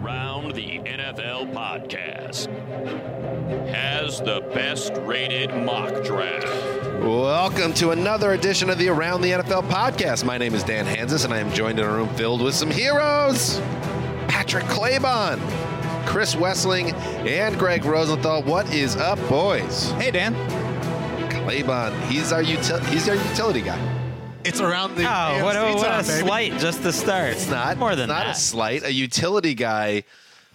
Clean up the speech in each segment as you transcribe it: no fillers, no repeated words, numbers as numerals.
Around the NFL podcast has the best rated mock draft. Welcome to another edition of the Around the NFL podcast. My name is Dan Hansis, and I am joined in a room filled with some heroes. Patrick Claybon, Chris Wessling, and Greg Rosenthal. What is up, boys? Hey, Dan. Claybon, he's our utility guy. It's around the Oh, what a time, baby. slight just to start. It's not more than not that. a slight. A utility guy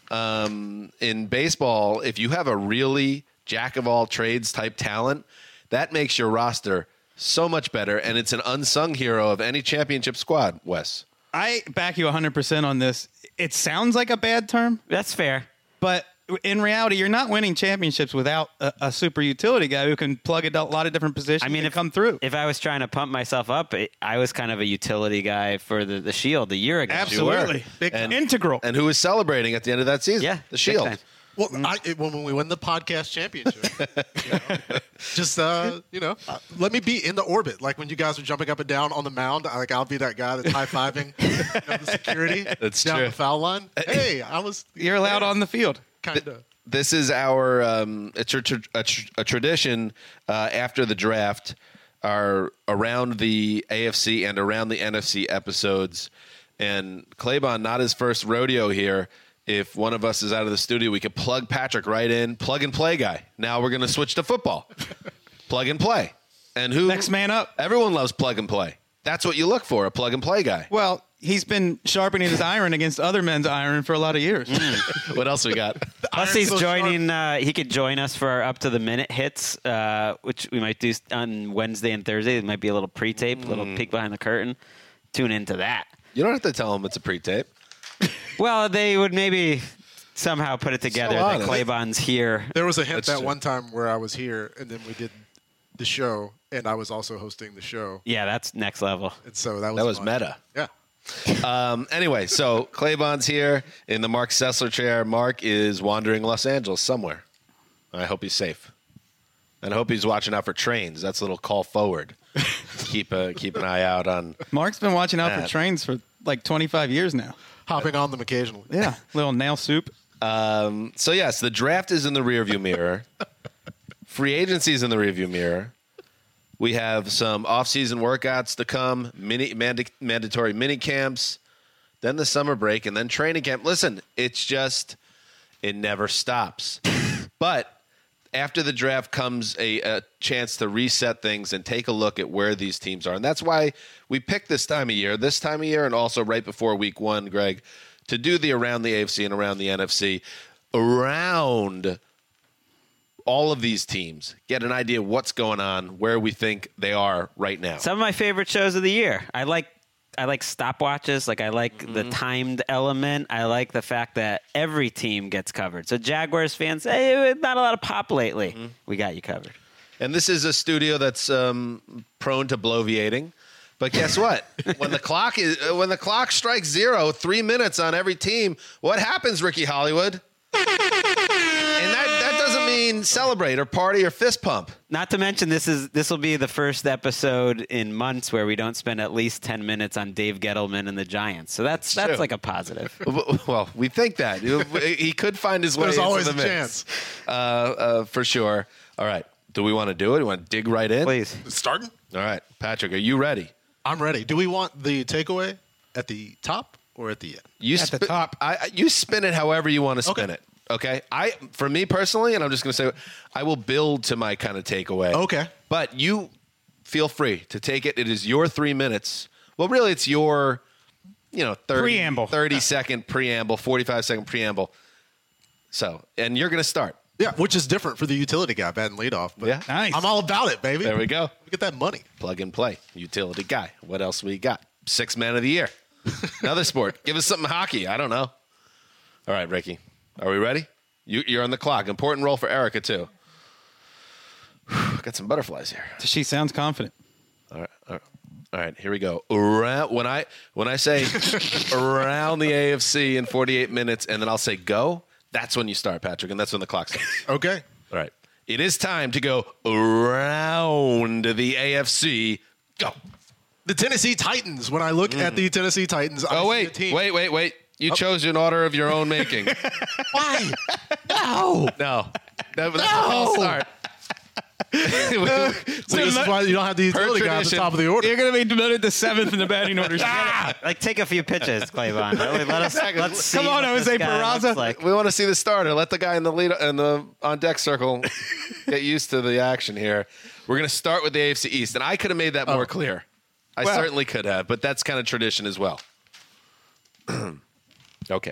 in baseball, if you have a really jack of all trades type talent, that makes your roster so much better, and it's an unsung hero of any championship squad, Wes. I back you 100% on this. It sounds like a bad term, That's fair. but in reality, you're not winning championships without a super utility guy who can plug a lot of different positions I mean, and come through. If I was trying to pump myself up, I was kind of a utility guy for the Shield a year ago. Absolutely. Integral. And who was celebrating at the end of that season? Yeah, the big Shield. time. Well, when we win the podcast championship, just let me be in the orbit. Like when you guys are jumping up and down on the mound, I'll be that guy that's high fiving the security That's down true. the foul line. Hey, I was. You're allowed on the field. Kind of. This is our it's a tradition after the draft, our around the AFC and around the NFC episodes. And Claybon, not his first rodeo here. If one of us is out of the studio, we could plug Patrick right in, plug and play guy. Now we're going to switch to football. Plug and play. And who? Next man up. Everyone loves plug and play. That's what you look for, a plug and play guy. Well, he's been sharpening his iron against other men's iron for a lot of years. What else we got? Plus, he's joining. He could join us for our up to the minute hits, which we might do on Wednesday and Thursday. It might be a little pre-tape, a little peek behind the curtain. Tune into that. You don't have to tell him it's a pre-tape. Well, they would maybe somehow put it together that honest. Claybon's here. There was a hint That's that true. one time where I was here, and then we did the show, and I was also hosting the show, Yeah, that's next level. and so that That was fun. meta. Yeah. Anyway, so Claybon's here in the Mark Sessler chair. Mark is wandering Los Angeles somewhere. I hope he's safe. And I hope he's watching out for trains. That's a little call forward. keep an eye out on. Mark's been watching out That. for trains for like 25 years now. Hopping on them occasionally. Yeah. Little nail soup. So, yes, the draft is in the rearview mirror. Free agency is in the rearview mirror. We have some off-season workouts to come, mandatory mini camps, then the summer break, and then training camp. Listen, it's just, it never stops. But after the draft comes a chance to reset things and take a look at where these teams are. And that's why we picked this time of year, and also right before week one, Greg, to do the around the AFC and around the NFC, around all of these teams, get an idea of what's going on, where we think they are right now. Some of my favorite shows of the year. I like stopwatches. Like I like the timed element. I like the fact that every team gets covered. So Jaguars fans, hey, not a lot of pop lately. We got you covered. And this is a studio that's prone to bloviating. But guess what? when the clock strikes 0, 3 minutes on every team, what happens, Ricky Hollywood? And that doesn't mean celebrate or party or fist pump. Not to mention this will be the first episode in months where we don't spend at least 10 minutes on Dave Gettleman and the Giants. So that's true. like a positive. Well, we think that. He could find his way There's into always the a mix. chance. For sure. All right. Do we want to do it? Do we want to dig right in? Please. Starting? All right. Patrick, are you ready? I'm ready. Do we want the takeaway at the top or at the end? You At the top. You spin it however you want to spin Okay. it. Okay. For me personally, and I'm just going to say, I will build to my kind of takeaway. Okay. But you feel free to take it. It is your 3 minutes. Well, really, it's your, 30-second preamble, 45-second preamble. So, and you're going to start. Yeah, which is different for the utility guy, batting leadoff. But Yeah. Nice. I'm all about it, baby. There we go. Get that money. Plug and play. Utility guy. What else we got? 6 man of the year. Another sport. Give us something hockey. I don't know. All right, Ricky. Are we ready? You're on the clock. Important role for Erica, too. Got some butterflies here. She sounds confident. All right, here we go. Around, when I say around the AFC in 48 minutes, and then I'll say go, that's when you start, Patrick, and that's when the clock starts. Okay. All right. It is time to go around the AFC. Go. The Tennessee Titans. When I look at the Tennessee Titans, I Oh, see a wait. team. Wait. You chose an order of your own making. Why? No. That was a false start. So this is why you don't have the utility guy at the top of the order. You're going to be demoted to 7th in the batting order. Like, take a few pitches, Clavon. Let's see. Come on, what Jose this guy looks Peraza. like. We want to see the starter. Let the guy in the lead in the on deck circle get used to the action here. We're going to start with the AFC East, and I could have made that more clear. I certainly could have, but that's kind of tradition as well. Okay.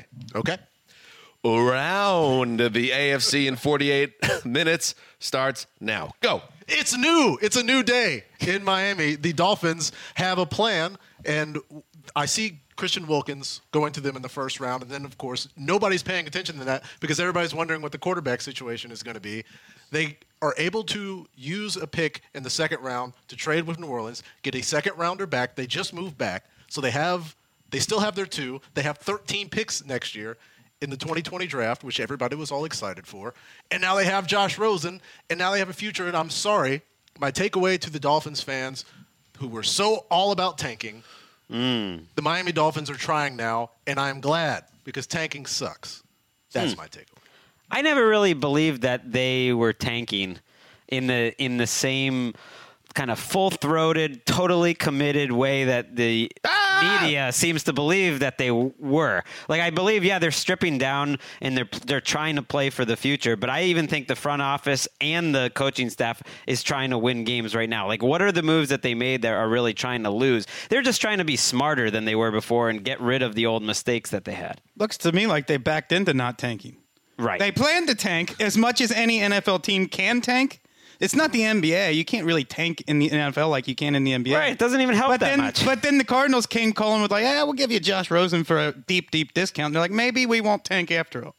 Around the AFC in 48 minutes starts now. Go. It's new. It's a new day in Miami. The Dolphins have a plan, and I see Christian Wilkins going to them in the first round, and then, of course, nobody's paying attention to that because everybody's wondering what the quarterback situation is going to be. They are able to use a pick in the second round to trade with New Orleans, get a second-rounder back. They just moved back, so they still have their 2. They have 13 picks next year in the 2020 draft, which everybody was all excited for. And now they have Josh Rosen, and now they have a future. And I'm sorry, my takeaway to the Dolphins fans who were so all about tanking, the Miami Dolphins are trying now, and I'm glad because tanking sucks. That's my takeaway. I never really believed that they were tanking in the same kind of full-throated, totally committed way that the media seems to believe that they were. Like, I believe, they're stripping down and they're trying to play for the future, but I even think the front office and the coaching staff is trying to win games right now. Like, what are the moves that they made that are really trying to lose? They're just trying to be smarter than they were before and get rid of the old mistakes that they had. Looks to me like they backed into not tanking. Right. They planned to tank as much as any NFL team can tank. It's not the NBA. You can't really tank in the NFL like you can in the NBA. Right. It doesn't even help that much. But then the Cardinals came calling with we'll give you Josh Rosen for a deep, deep discount. They're like, maybe we won't tank after all.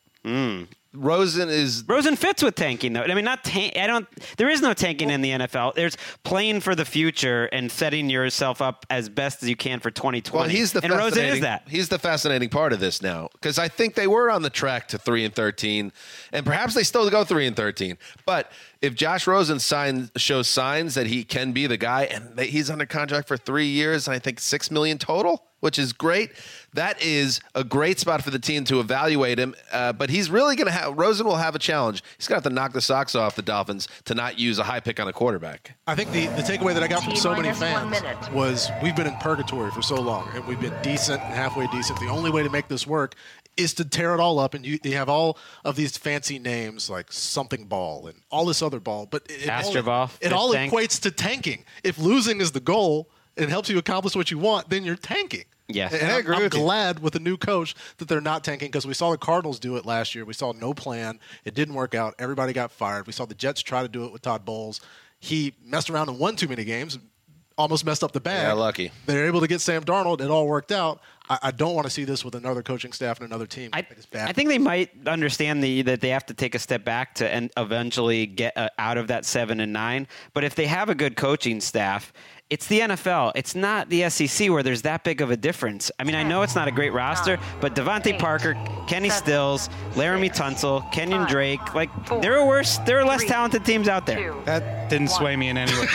Rosen fits with tanking, though. I mean, not tank. There is no tanking in the NFL. There's playing for the future and setting yourself up as best as you can for 2020. Well, and Rosen is that. He's the fascinating part of this now because I think they were on the track to 3-13, and perhaps they still go 3-13. But if Josh Rosen shows signs that he can be the guy, and he's under contract for 3 years, and I think $6 million total, which is great. That is a great spot for the team to evaluate him. But he's really going to have – Rosen will have a challenge. He's going to have to knock the socks off the Dolphins to not use a high pick on a quarterback. I think the takeaway that I got from so many fans was we've been in purgatory for so long, and we've been decent and halfway decent. The only way to make this work is to tear it all up, and you have all of these fancy names like something ball and all this other ball. But it all equates to tanking. If losing is the goal – it helps you accomplish what you want, then you're tanking. Yes. And I'm glad with the new coach that they're not tanking because we saw the Cardinals do it last year. We saw no plan. It didn't work out. Everybody got fired. We saw the Jets try to do it with Todd Bowles. He messed around and won too many games, almost messed up the bag. Yeah, lucky. They're able to get Sam Darnold. It all worked out. I don't want to see this with another coaching staff and another team. I think they might understand that they have to take a step back to and eventually get out of that 7 and 9. But if they have a good coaching staff, it's the NFL. It's not the SEC where there's that big of a difference. I mean, I know it's not a great roster, but Devontae Parker, Kenny Stills, Laramie Tunsil, Kenyon Drake, there are less talented teams out there. That didn't sway me in any way.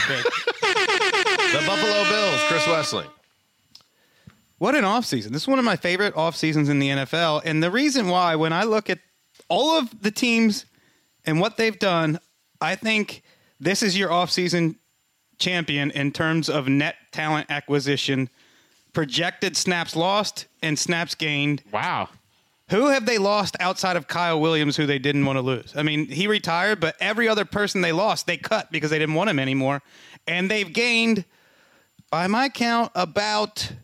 The Buffalo Bills, Chris Wessling. What an offseason. This is one of my favorite offseasons in the NFL. And the reason why, when I look at all of the teams and what they've done, I think this is your offseason champion in terms of net talent acquisition, projected snaps lost and snaps gained. Wow. Who have they lost outside of Kyle Williams, who they didn't want to lose? I mean, he retired, but every other person they lost, they cut because they didn't want him anymore. And they've gained, by my count, about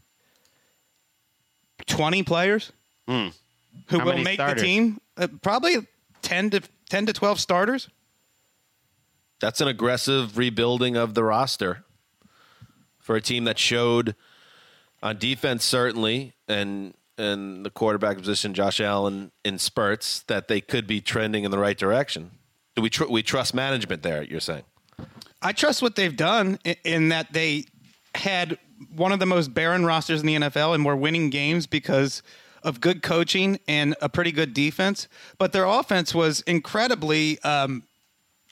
20 players who will make starters? the team. Probably 10 to 12 starters. That's an aggressive rebuilding of the roster for a team that showed on defense, certainly, and the quarterback position, Josh Allen, in spurts, that they could be trending in the right direction. Do we trust management there, you're saying? I trust what they've done in that they had one of the most barren rosters in the NFL and were winning games because of good coaching and a pretty good defense. But their offense was incredibly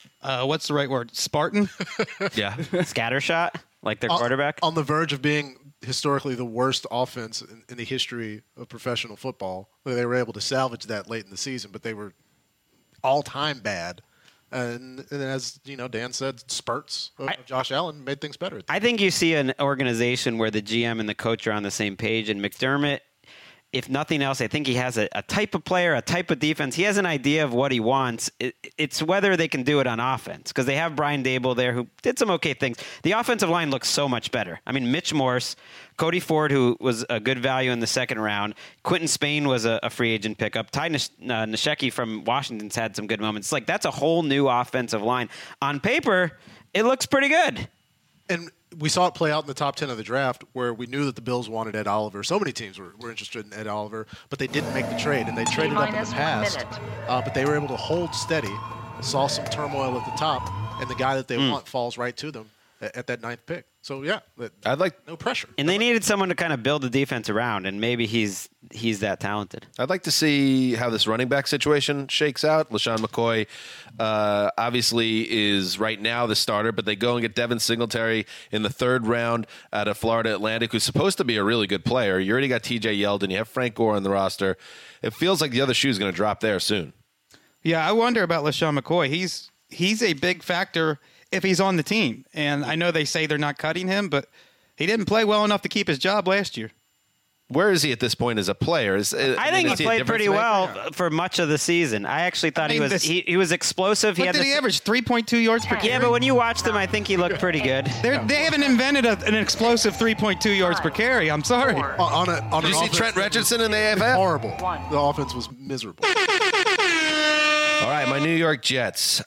what's the right word? Spartan? Yeah. Scattershot, like their quarterback? On the verge of being historically the worst offense in the history of professional football. They were able to salvage that late in the season, but they were all-time bad. And as Dan said, spurts of Josh Allen made things better. I think you see an organization where the GM and the coach are on the same page, and McDermott, if nothing else, I think he has a type of player, a type of defense. He has an idea of what he wants. It's whether they can do it on offense, because they have Brian Daboll there who did some okay things. The offensive line looks so much better. I mean, Mitch Morse, Cody Ford, who was a good value in the second round. Quentin Spain was a free agent pickup. Ty Nsekhe from Washington's had some good moments. It's like that's a whole new offensive line. On paper, it looks pretty good. And we saw it play out in the top 10 of the draft where we knew that the Bills wanted Ed Oliver. So many teams were interested in Ed Oliver, but they didn't make the trade, and they traded up in the past. But they were able to hold steady, saw some turmoil at the top, and the guy that they want falls right to them at that 9th pick. So, yeah, no pressure. And they needed someone to kind of build the defense around, and maybe he's that talented. I'd like to see how this running back situation shakes out. LaShawn McCoy obviously is right now the starter, but they go and get Devin Singletary in the 3rd round out of Florida Atlantic, who's supposed to be a really good player. You already got TJ Yeldon. You have Frank Gore on the roster. It feels like the other shoe is going to drop there soon. Yeah, I wonder about LaShawn McCoy. He's a big factor if he's on the team. And I know they say they're not cutting him, but he didn't play well enough to keep his job last year. Where is he at this point as a player? I think he played pretty well for much of the season. I actually thought he was explosive. What did he average? 3.2 yards per carry? Yeah, but when you watched him, I think he looked pretty good. They haven't invented an explosive 3.2 yards per carry. I'm sorry. Did you see Trent Richardson in the AFL? Horrible. The offense was miserable. All right, my New York Jets.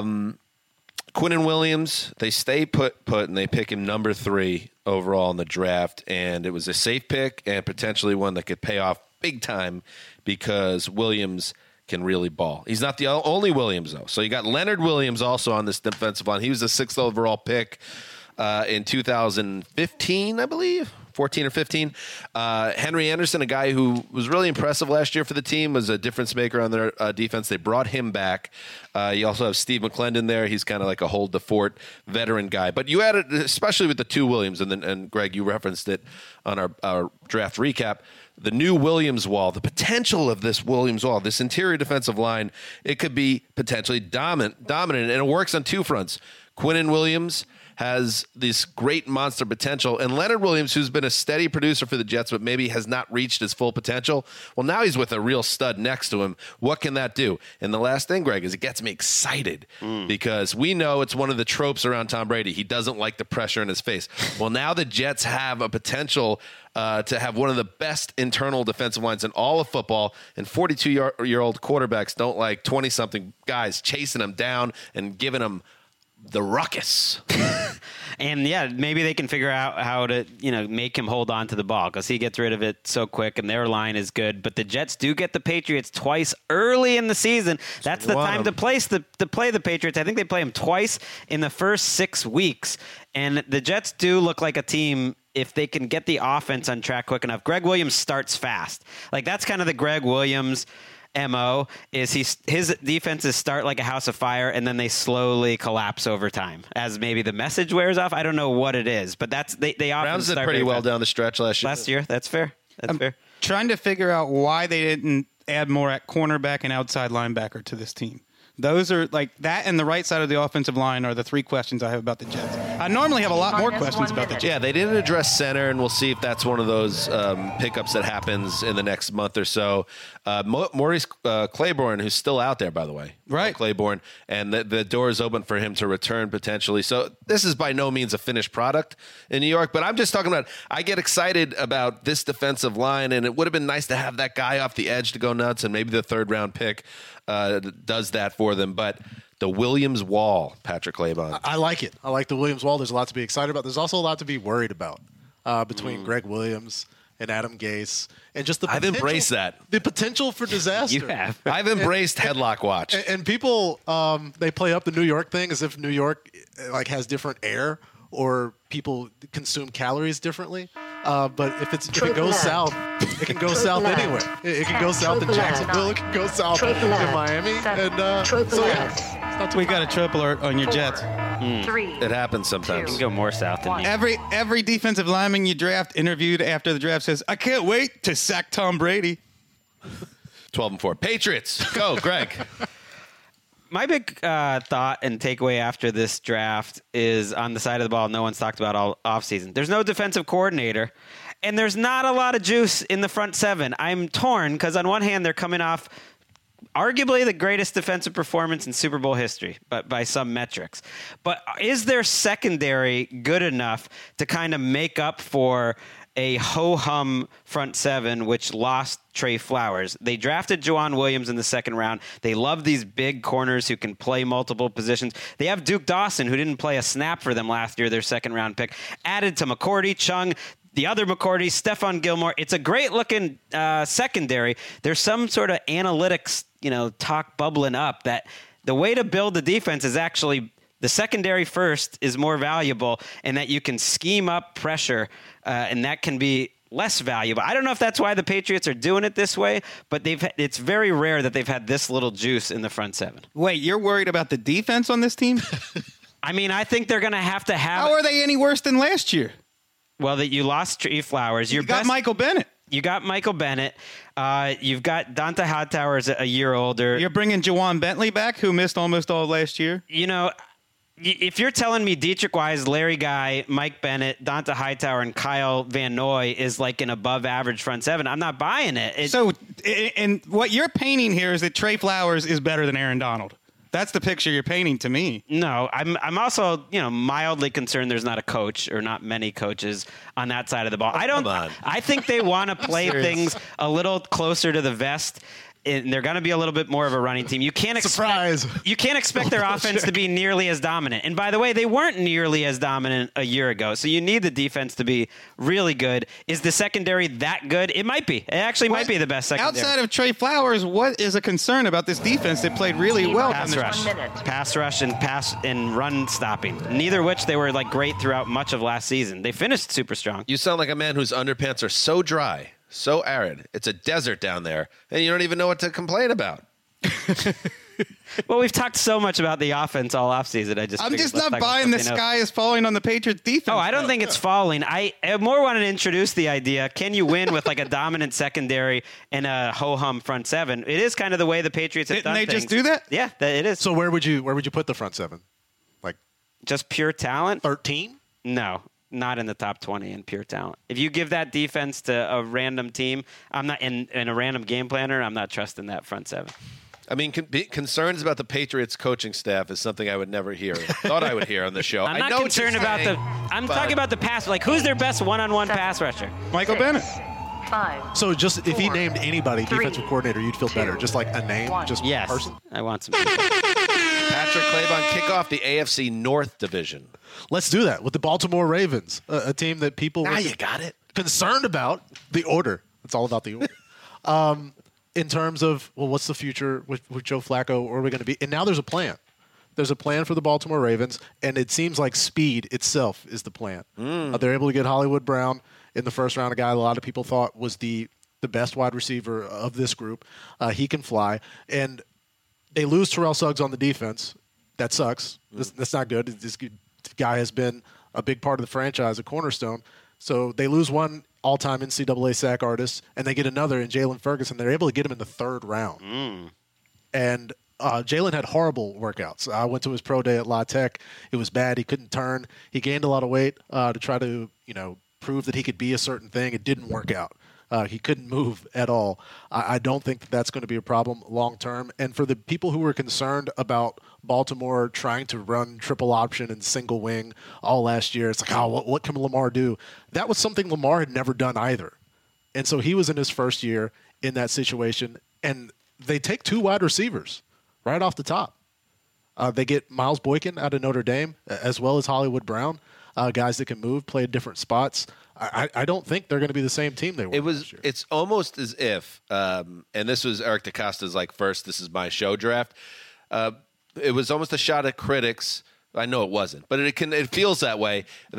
Quinnen Williams, they stay put, and they pick him number 3 overall in the draft. And it was a safe pick and potentially one that could pay off big time because Williams can really ball. He's not the only Williams, though. So you got Leonard Williams also on this defensive line. He was the 6th overall pick in 2015, I believe. 14 or 15. Henry Anderson, a guy who was really impressive last year for the team, was a difference maker on their defense. They brought him back. You also have Steve McClendon there. He's kind of like a hold the fort veteran guy. But you added, especially with the 2 Williams, and Greg, you referenced it on our draft recap, the new Williams wall, the potential of this Williams wall, this interior defensive line, it could be potentially dominant, and it works on 2 fronts. Quinnen Williams has this great monster potential, and Leonard Williams, who's been a steady producer for the Jets, but maybe has not reached his full potential. Well, now he's with a real stud next to him. What can that do? And the last thing, Greg, is it gets me excited because we know it's one of the tropes around Tom Brady. He doesn't like the pressure in his face. Well, now the Jets have a potential to have one of the best internal defensive lines in all of football, and 42-year-old quarterbacks don't like 20-something guys chasing them down and giving them the ruckus. And yeah, maybe they can figure out how to, make him hold on to the ball because he gets rid of it so quick and their line is good. But the Jets do get the Patriots twice early in the season. That's the time to play the Patriots. I think they play them twice in the first 6 weeks. And the Jets do look like a team if they can get the offense on track quick enough. Greg Williams starts fast. Like that's kind of the Greg Williams MO is his defenses start like a house of fire and then they slowly collapse over time as maybe the message wears off. I don't know what it is, but that's they often Browns start did pretty well down the stretch last year. That's fair. That's fair. Trying to figure out why they didn't add more at cornerback and outside linebacker to this team. Those are like that, and the right side of the offensive line are the 3 questions I have about the Jets. I normally have a lot more questions about the Jets. Yeah, they didn't address center, and we'll see if that's one of those pickups that happens in the next month or so. Maurice Claiborne, who's still out there, by the way. Right. Claiborne, and the door is open for him to return potentially. So this is by no means a finished product in New York, but I'm just talking about I get excited about this defensive line, and it would have been nice to have that guy off the edge to go nuts, and maybe the 3rd-round pick does that for them. But the Williams wall, Patrick Claybon. I like it. I like the Williams wall. There's a lot to be excited about. There's also a lot to be worried about between Greg Williams and Adam Gase. And just the potential, I've embraced that. The potential for disaster. You have. I've embraced headlock watch. And people, they play up the New York thing as if New York has different air or people consume calories differently. But if it goes south, it can go south anywhere. It can go south in Jacksonville. It can go south in Miami. And so yeah, We got a triple alert on your Jets. 3. It happens sometimes. You can go more south than me. Every defensive lineman you draft interviewed after the draft says, "I can't wait to sack Tom Brady." 12-4. Patriots. Go, Greg. My big thought and takeaway after this draft is on the side of the ball no one's talked about all offseason. There's no defensive coordinator, and there's not a lot of juice in the front seven. I'm torn because on one hand, they're coming off arguably the greatest defensive performance in Super Bowl history, but by some metrics. But is their secondary good enough to kind of make up for a ho-hum front seven, which lost Trey Flowers? They drafted Juwan Williams in the second round. They love these big corners who can play multiple positions. They have Duke Dawson, who didn't play a snap for them last year, their second-round pick. Added to McCourty, Chung, the other McCourty, Stephon Gilmore. It's a great-looking secondary. There's some sort of analytics, talk bubbling up that the way to build the defense is actually the secondary first is more valuable, and that you can scheme up pressure, and that can be less valuable. I don't know if that's why the Patriots are doing it this way, but it's very rare that they've had this little juice in the front seven. Wait, you're worried about the defense on this team? I mean, I think they're going to have. How are they any worse than last year? Well, that you lost Trey Flowers. You got Michael Bennett. You got Michael Bennett. You've got Donta Hightower is a year older. You're bringing Jawan Bentley back, who missed almost all of last year. If you're telling me Dietrich Wise, Larry Guy, Mike Bennett, Donta Hightower, and Kyle Van Noy is like an above-average front seven, I'm not buying it. And what you're painting here is that Trey Flowers is better than Aaron Donald. That's the picture you're painting to me. No, I'm also mildly concerned there's not a coach or not many coaches on that side of the ball. I think they want to play things a little closer to the vest. And they're going to be a little bit more of a running team. You can't expect their offense to be nearly as dominant. And by the way, they weren't nearly as dominant a year ago. So you need the defense to be really good. Is the secondary that good? It might be. It actually might be the best secondary. Outside of Trey Flowers, what is a concern about this defense that played really well? Pass rush and run stopping. Neither of which they were great throughout much of last season. They finished super strong. You sound like a man whose underpants are so dry, so arid. It's a desert down there, and you don't even know what to complain about. Well, we've talked so much about the offense all offseason. I'm just not buying the sky is falling on the Patriots defense. Oh, I don't think it's falling. I more want to introduce the idea, can you win with a dominant secondary and a ho-hum front seven? It is kind of the way the Patriots have done things. Didn't they just do that? Yeah, it is. So where would you put the front seven? Just pure talent? 13? No. Not in the top 20 in pure talent. If you give that defense to a random team, I'm not in a random game planner, I'm not trusting that front seven. I mean, concerns about the Patriots coaching staff is something I would never hear. Thought I would hear on the show. I'm not concerned about I'm talking about the pass. Who's their best one-on-one pass rusher? Michael Bennett. 5. So just if he named anybody defensive coordinator, you'd feel better. Just like a name, just yes. person. I want some. Patrick Claybon, kick off the AFC North division. Let's do that with the Baltimore Ravens, a team that people Now you got it. concerned about the order. It's all about the order. In terms of, what's the future with Joe Flacco? Or are we going to be? And now there's a plan. There's a plan for the Baltimore Ravens, and it seems like speed itself is the plan. They're able to get Hollywood Brown in the first round, a guy a lot of people thought was the best wide receiver of this group. He can fly. And they lose Terrell Suggs on the defense. That sucks. That's not good. This guy has been a big part of the franchise, a cornerstone. So they lose one all-time NCAA sack artist, and they get another in Jalen Ferguson. They're able to get him in the third round. And Jalen had horrible workouts. I went to his pro day at La Tech. It was bad. He couldn't turn. He gained a lot of weight to try to, prove that he could be a certain thing. It didn't work out. He couldn't move at all. I don't think that's going to be a problem long term. And for the people who were concerned about Baltimore trying to run triple option and single wing all last year, it's like, what can Lamar do? That was something Lamar had never done either. And so he was in his first year in that situation. And they take 2 wide receivers right off the top. They get Miles Boykin out of Notre Dame, as well as Hollywood Brown, guys that can move, play at different spots. I don't think they're going to be the same team they were last year. It's almost as if, and this was Eric DeCosta's first, this is my show draft. It was almost a shot at critics. I know it wasn't, but it feels that way, that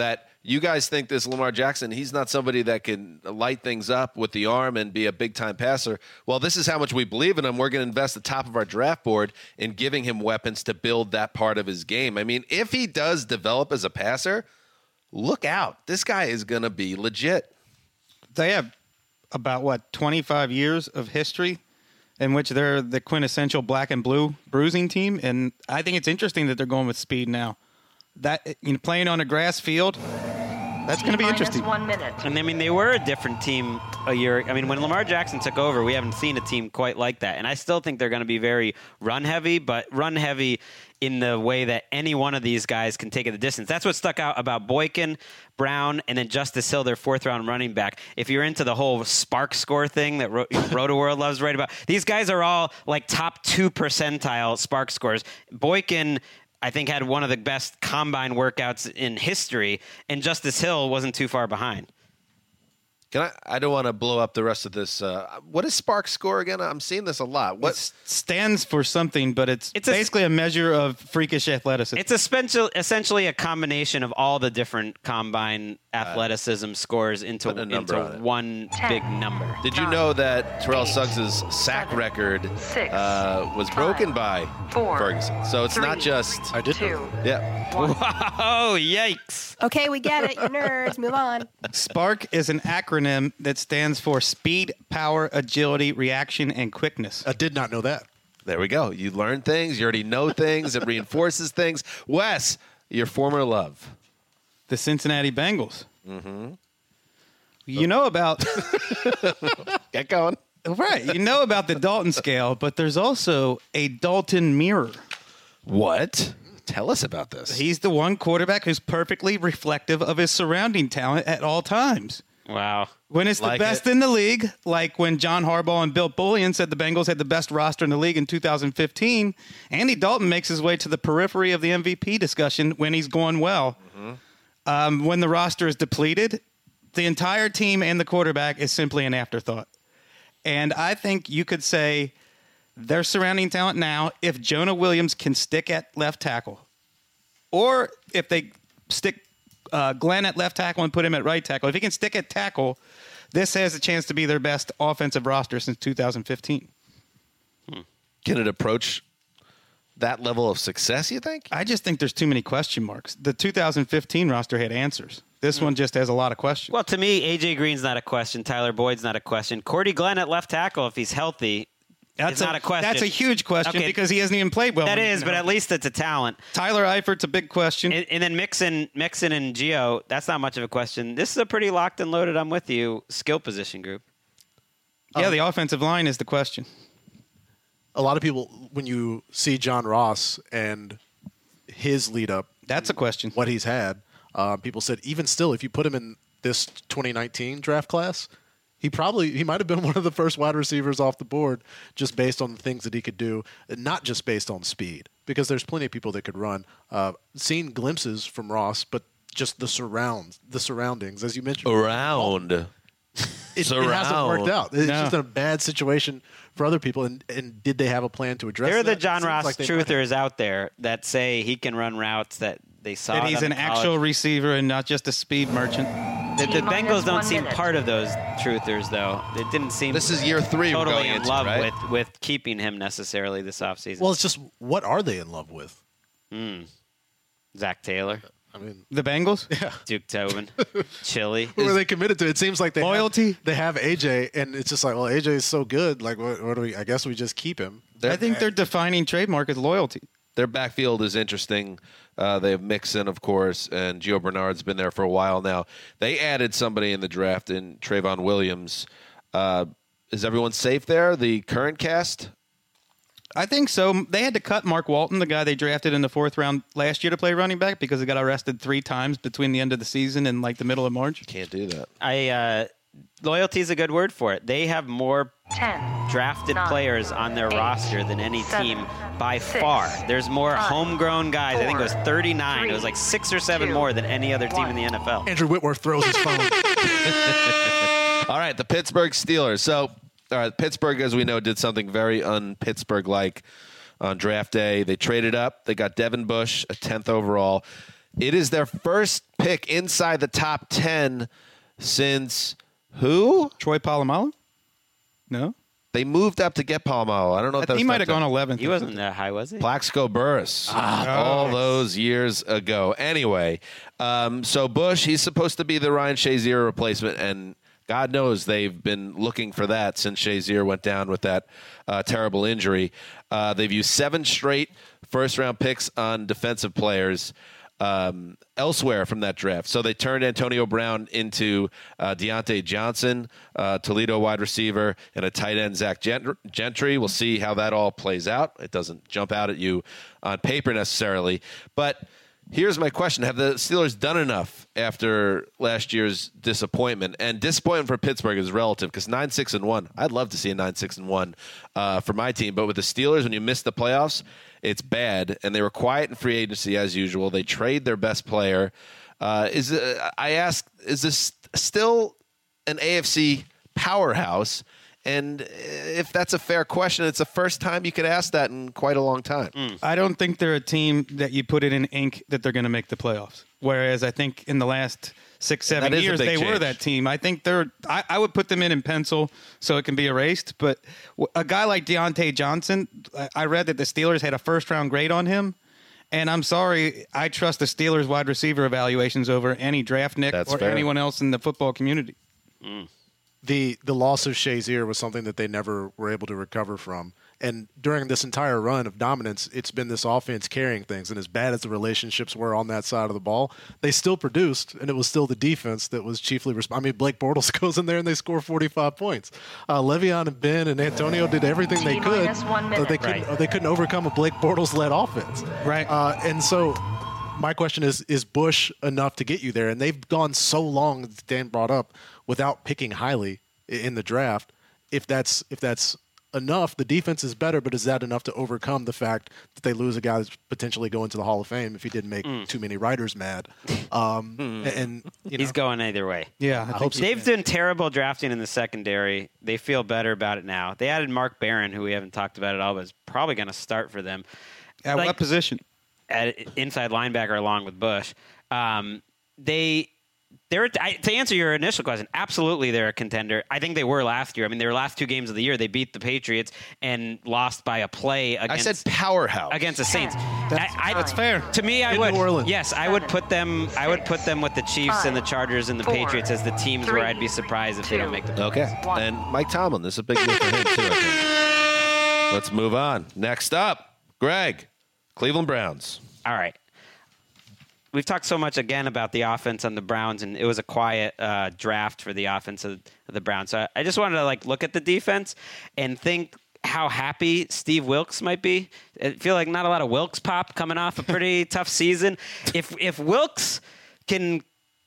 you guys think this Lamar Jackson, he's not somebody that can light things up with the arm and be a big-time passer. Well, this is how much we believe in him. We're going to invest the top of our draft board in giving him weapons to build that part of his game. I mean, if he does develop as a passer, look out. This guy is going to be legit. They have about, 25 years of history in which they're the quintessential black and blue bruising team. And I think it's interesting that they're going with speed now. That playing on a grass field, that's going to be interesting. 1 minute. And I mean, they were a different team a year. I mean, when Lamar Jackson took over, we haven't seen a team quite like that. And I still think they're going to be very run heavy, but run heavy in the way that any one of these guys can take it the distance. That's what stuck out about Boykin, Brown, and then Justice Hill, their fourth-round running back. If you're into the whole spark score thing that Roto-World loves to write about, these guys are all like top 2 percentile spark scores. Boykin, I think, had one of the best combine workouts in history, and Justice Hill wasn't too far behind. I don't want to blow up the rest of this. What is Spark Score again? I'm seeing this a lot. What It stands for something, but it's basically a measure of freakish athleticism. It's essentially a combination of all the different combine athleticism scores into one 10, big number. Did you know that Terrell Suggs' sack record 6, was broken by 4, Ferguson? So it's not 3, just. I did 2, know. Yeah. Oh, yikes. Okay, we get it. You nerds. Move on. SPARK is an acronym that stands for Speed, Power, Agility, Reaction, and Quickness. I did not know that. There we go. You learn things. You already know things. It reinforces things. Wes, your former love. The Cincinnati Bengals. Mm-hmm. You know about Get going. right. You know about the Dalton scale, but there's also a Dalton mirror. What? Tell us about this. He's the one quarterback who's perfectly reflective of his surrounding talent at all times. Wow. When it's Like the best it. in the league, like when John Harbaugh and Bill Bullion said the Bengals had the best roster in the league in 2015, Andy Dalton makes his way to the periphery of the MVP discussion when he's going well. Mm-hmm. When the roster is depleted, the entire team and the quarterback is simply an afterthought. And I think you could say their surrounding talent now, if Jonah Williams can stick at left tackle, or if they stick Glenn at left tackle and put him at right tackle. If he can stick at tackle, this has a chance to be their best offensive roster since 2015. Can it approach that level of success, you think? I just think there's too many question marks. The 2015 roster had answers. This one just has a lot of questions. Well, to me, A.J. Green's not a question. Tyler Boyd's not a question. Cordy Glenn at left tackle, if he's healthy, it's not a question. That's a huge question Okay. because he hasn't even played well. That when he's is, been but at healthy. least it's a talent. Tyler Eifert's a big question. And then Mixon and Gio, that's not much of a question. This is a pretty locked and loaded, I'm with you, skill position group. Yeah, the offensive line is the question. A lot of people, when you see John Ross and his lead up, That's a question. what he's had, people said even still, if you put him in this 2019 draft class, he might have been one of the first wide receivers off the board just based on the things that he could do, not just based on speed, because there's plenty of people that could run. Seen glimpses from Ross, but just the surroundings, as you mentioned. Around. It hasn't worked out. It's No. just a bad situation for other people. And did they have a plan to address There are that? the John It seems Ross like they might have. truthers out there that say he can run routes that they saw. That he's them an in college. actual receiver and not just a speed merchant. The T-minus Bengals don't 1 seem minute. part of those truthers, though. It didn't seem This is year 3 we're totally going in into, love right? with keeping him necessarily this offseason. Well, it's just, what are they in love with? Zach Taylor, I mean, The Bengals? Duke Tobin, Chili. who are they committed to? It seems like they Loyalty? They have AJ, and it's just like, well, AJ is so good. Like, what do we? I guess we just keep him. I think their defining trademark is loyalty. Their backfield is interesting. They have Mixon, of course, and Gio Bernard's been there for a while now. They added somebody in the draft in Trayvon Williams. Is everyone safe there? The current cast? I think so. They had to cut Mark Walton, the guy they drafted in the 4th round last year, to play running back because he got arrested 3 times between the end of the season and like the middle of March. Can't do that. Loyalty is a good word for it. They have more 10, drafted 9, players on their 8, roster than any 7, team by 6, far. There's more 5, homegrown guys. I think it was 4, 39. It was like 6 or 7 2, more than any other team in the NFL. Andrew Whitworth throws his phone. All right, the Pittsburgh Steelers. So, all right, Pittsburgh, as we know, did something very un-Pittsburgh-like on draft day. They traded up. They got Devin Bush, a 10th overall. It is their first pick inside the top 10 since who? Troy Polamalu? No? They moved up to get Palomalo. I don't know if that He was might have top gone 10. 11th. He wasn't that high, was he? Plaxico Burress. All those years ago. Anyway, so Bush, he's supposed to be the Ryan Shazier replacement, and God knows they've been looking for that since Shazier went down with that terrible injury. They've used 7 straight first-round picks on defensive players elsewhere from that draft. So they turned Antonio Brown into Deontay Johnson, Toledo wide receiver, and a tight end, Zach Gentry. We'll see how that all plays out. It doesn't jump out at you on paper necessarily. But here's my question. Have the Steelers done enough after last year's disappointment? And disappointment for Pittsburgh is relative because 9-6-1. I'd love to see a 9-6-1 for my team. But with the Steelers, when you miss the playoffs, it's bad. And they were quiet in free agency as usual. They trade their best player. Is this still an AFC powerhouse? And if that's a fair question, it's the first time you could ask that in quite a long time. I don't think they're a team that you put it in ink that they're going to make the playoffs. Whereas I think in the last 6-7 is a years, big they were change. that team. I think I would put them in pencil so it can be erased. But a guy like Deontay Johnson, I read that the Steelers had a first-round grade on him. And I'm sorry, I trust the Steelers wide receiver evaluations over any draft nick That's or fair. anyone else in the football community. The loss of Shazier was something that they never were able to recover from. And during this entire run of dominance, it's been this offense carrying things. And as bad as the relationships were on that side of the ball, they still produced, and it was still the defense that was chiefly responsible. I mean, Blake Bortles goes in there and they score 45 points. Le'Veon and Ben and Antonio did everything they could. T-minus 1 minute. They couldn't overcome a Blake Bortles-led offense. Right. And so my question is Bush enough to get you there? And they've gone so long, as Dan brought up, without picking highly in the draft. If that's enough, the defense is better, but is that enough to overcome the fact that they lose a guy that's potentially going to the Hall of Fame if he didn't make too many writers mad? And He's going either way. Yeah, I hope so. They've done terrible drafting in the secondary. They feel better about it now. They added Mark Barron, who we haven't talked about at all, but is probably going to start for them. At what position? At inside linebacker along with Bush. To answer your initial question, absolutely they're a contender. I think they were last year. I mean, their last 2 games of the year, they beat the Patriots and lost by a play against. I said powerhouse. Against the Saints. That's fair. To me, I In would. New Orleans. Yes, I would put them. I would put them with the Chiefs and the Chargers and the 4, Patriots as the teams where I'd be 3, surprised if they don't make the. Okay. 1. And Mike Tomlin, this is a big move for him, too, I think. Let's move on. Next up, Greg, Cleveland Browns. All right. We've talked so much again about the offense on the Browns, and it was a quiet draft for the offense of the Browns. So I just wanted to look at the defense and think how happy Steve Wilkes might be. I feel like not a lot of Wilkes pop coming off a pretty tough season. If Wilkes can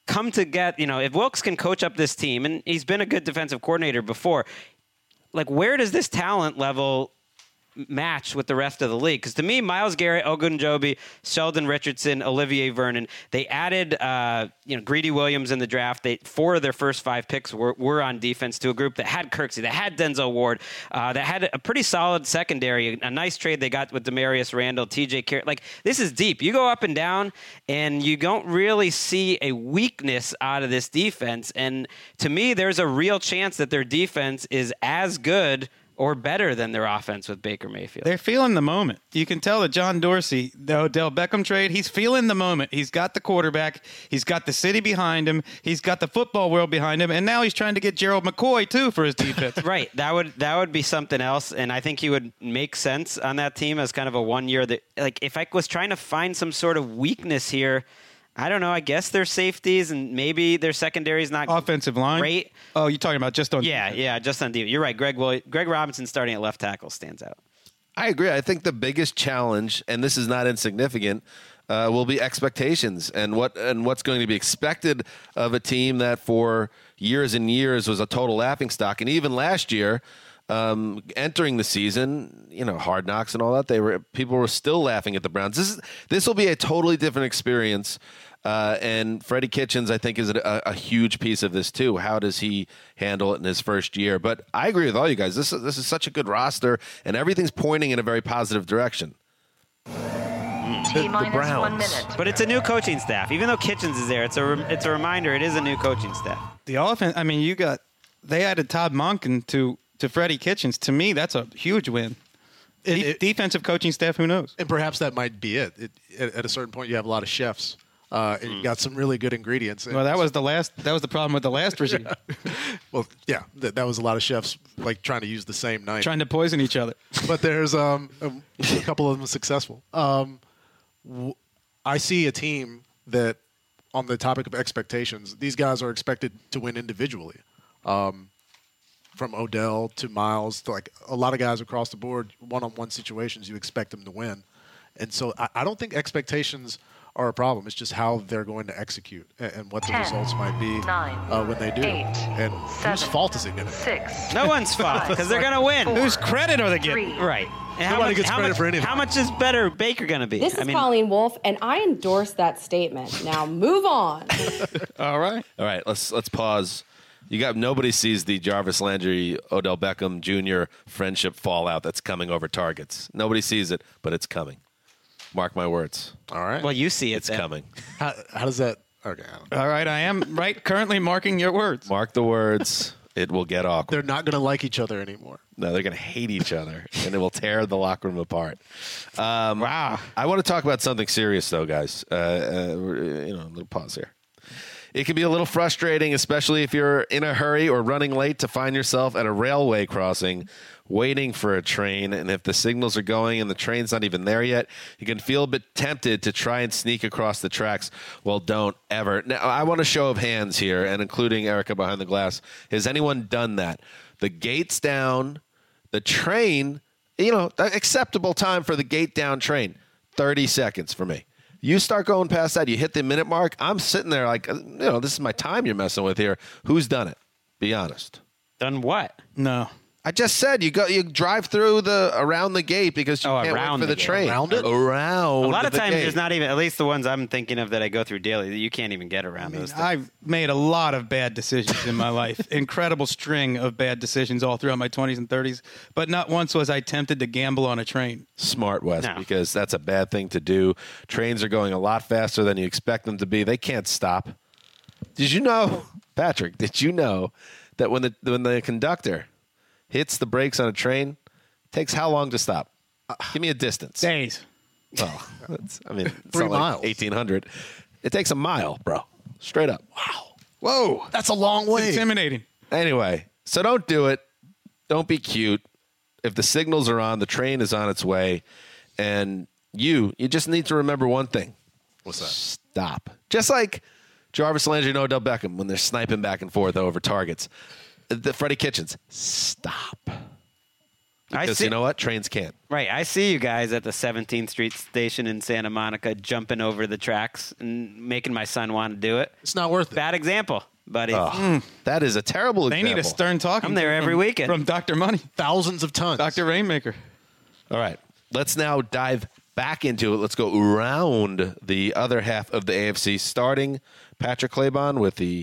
if Wilkes can coach up this team, and he's been a good defensive coordinator before, where does this talent level match with the rest of the league? Because to me, Myles Garrett, Ogunjobi, Sheldon Richardson, Olivier Vernon, they added Greedy Williams in the draft. 4 of their first 5 picks were on defense to a group that had Kirksey, that had Denzel Ward, that had a pretty solid secondary, a nice trade they got with Demarius Randall, TJ Carrot. This is deep. You go up and down, and you don't really see a weakness out of this defense. And to me, there's a real chance that their defense is as good or better than their offense with Baker Mayfield. They're feeling the moment. You can tell that John Dorsey, the Odell Beckham trade, he's feeling the moment. He's got the quarterback. He's got the city behind him. He's got the football world behind him. And now he's trying to get Gerald McCoy, too, for his defense. Right. That would be something else. And I think he would make sense on that team as kind of a 1 year. That, if I was trying to find some sort of weakness here, I don't know. I guess their safeties and maybe their secondary is not Offensive line? great. Oh, you're talking about just on Yeah, just on defense. You're right. Greg Robinson starting at left tackle stands out. I agree. I think the biggest challenge, and this is not insignificant, will be expectations and what's going to be expected of a team that for years and years was a total laughingstock. And even last year, entering the season, Hard Knocks and all that, people were still laughing at the Browns. This will be a totally different experience. And Freddie Kitchens, I think, is a huge piece of this too. How does he handle it in his first year? But I agree with all you guys. This is such a good roster, and everything's pointing in a very positive direction. T-minus 1 Browns. minute. But it's a new coaching staff. Even though Kitchens is there, it's a reminder. It is a new coaching staff. The offense. I mean, they added Todd Monken to Freddie Kitchens. To me, that's a huge win. Defensive coaching staff. Who knows? And perhaps that might be it. At a certain point, you have a lot of chefs, and you got some really good ingredients. Well, that was the problem with the last regime, Well, yeah, that was a lot of chefs like trying to use the same knife. trying to poison each other. But there's a couple of them successful. I see a team that, on the topic of expectations, these guys are expected to win individually. From Odell to Miles to like a lot of guys across the board, one-on-one situations, you expect them to win. And so I don't think expectations are a problem. It's just how they're going to execute and what the 10, results might be 9, when they do. 8, And whose 7, fault is it going to be? 6. No one's fault because they're going to win. 4, Whose credit are they getting? 3, Right. And Nobody gets credit for anything. How much is better Baker going to be? This is Colleen Wolfe, and I endorse that statement. Now move on. All right. All right, let's pause. Nobody sees the Jarvis Landry, Odell Beckham Jr. friendship fallout that's coming over targets. Nobody sees it, but it's coming. Mark my words. All right. Well, you see it. It's then. coming. How does that? Okay. I don't know. All right. I am currently marking your words. Mark the words. It will get awkward. They're not going to like each other anymore. No, they're going to hate each other, and it will tear the locker room apart. Wow. I want to talk about something serious, though, guys. A little pause here. It can be a little frustrating, especially if you're in a hurry or running late to find yourself at a railway crossing waiting for a train. And if the signals are going and the train's not even there yet, you can feel a bit tempted to try and sneak across the tracks. Well, don't ever. Now, I want a show of hands here, and including Erica behind the glass. Has anyone done that? The gate's down, the train, acceptable time for the gate down train, 30 seconds for me. You start going past that, you hit the minute mark, I'm sitting there like, this is my time you're messing with here. Who's done it? Be honest. Done what? No. I just said you drive through around the gate because you can't around wait for the the gate. train. Around it? Around A lot of the times gate. there's not even, at least the ones I'm thinking of that I go through daily, that you can't even get around those things. I've made a lot of bad decisions in my life. Incredible string of bad decisions all throughout my 20s and 30s. But not once was I tempted to gamble on a train. Smart, Wes, No. because that's a bad thing to do. Trains are going a lot faster than you expect them to be. They can't stop. Did you know, Patrick, that when the conductor hits the brakes on a train, it takes how long to stop? Give me a distance. Days. Well, it's 3 not like miles. 1,800. It takes a mile, bro. Straight up. Wow. Whoa. That's a long It's way. intimidating. Anyway, so don't do it. Don't be cute. If the signals are on, the train is on its way, and you just need to remember one thing. What's that? Stop. Just like Jarvis Landry and Odell Beckham when they're sniping back and forth over targets. The Freddie Kitchens, stop. Because you know what? Trains can't. Right. I see you guys at the 17th Street station in Santa Monica jumping over the tracks and making my son want to do it. It's not worth it. Bad example, buddy. That is a terrible They example. need a stern talking. I'm there every weekend. From Dr. Money, Thousands of tons. Dr. Rainmaker. All right. Let's now dive back into it. Let's go around the other half of the AFC, starting Patrick Claybon with the,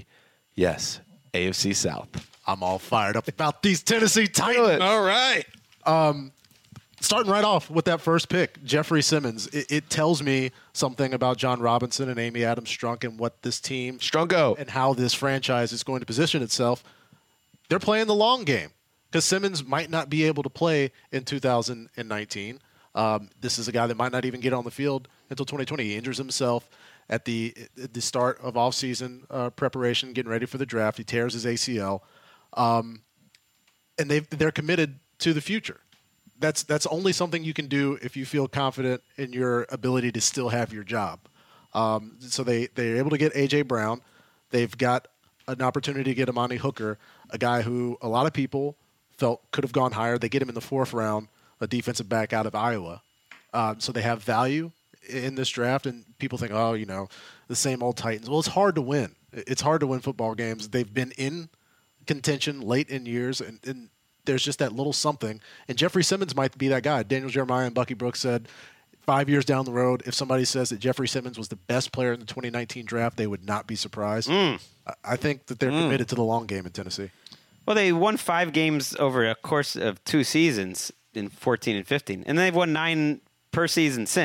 AFC South. I'm all fired up about these Tennessee Do Titans. it. All right. Starting right off with that first pick, Jeffrey Simmons. It tells me something about John Robinson and Amy Adams Strunk and what this team Strunko. and how this franchise is going to position itself. They're playing the long game because Simmons might not be able to play in 2019. This is a guy that might not even get on the field until 2020. He injures himself at the start of offseason preparation, getting ready for the draft. He tears his ACL, and they're committed to the future. That's only something you can do if you feel confident in your ability to still have your job. So they're able to get A.J. Brown. They've got an opportunity to get Amani Hooker, a guy who a lot of people felt could have gone higher. They get him in the 4th round, a defensive back out of Iowa. So they have value in this draft, and people think, the same old Titans. Well, it's hard to win. It's hard to win football games. They've been in contention late in years, and there's just that little something. And Jeffrey Simmons might be that guy. Daniel Jeremiah and Bucky Brooks said 5 years down the road, if somebody says that Jeffrey Simmons was the best player in the 2019 draft, they would not be surprised. I think that they're committed to the long game in Tennessee. Well, they won 5 games over a course of 2 seasons in 14 and 15, and they've won 9 per season since.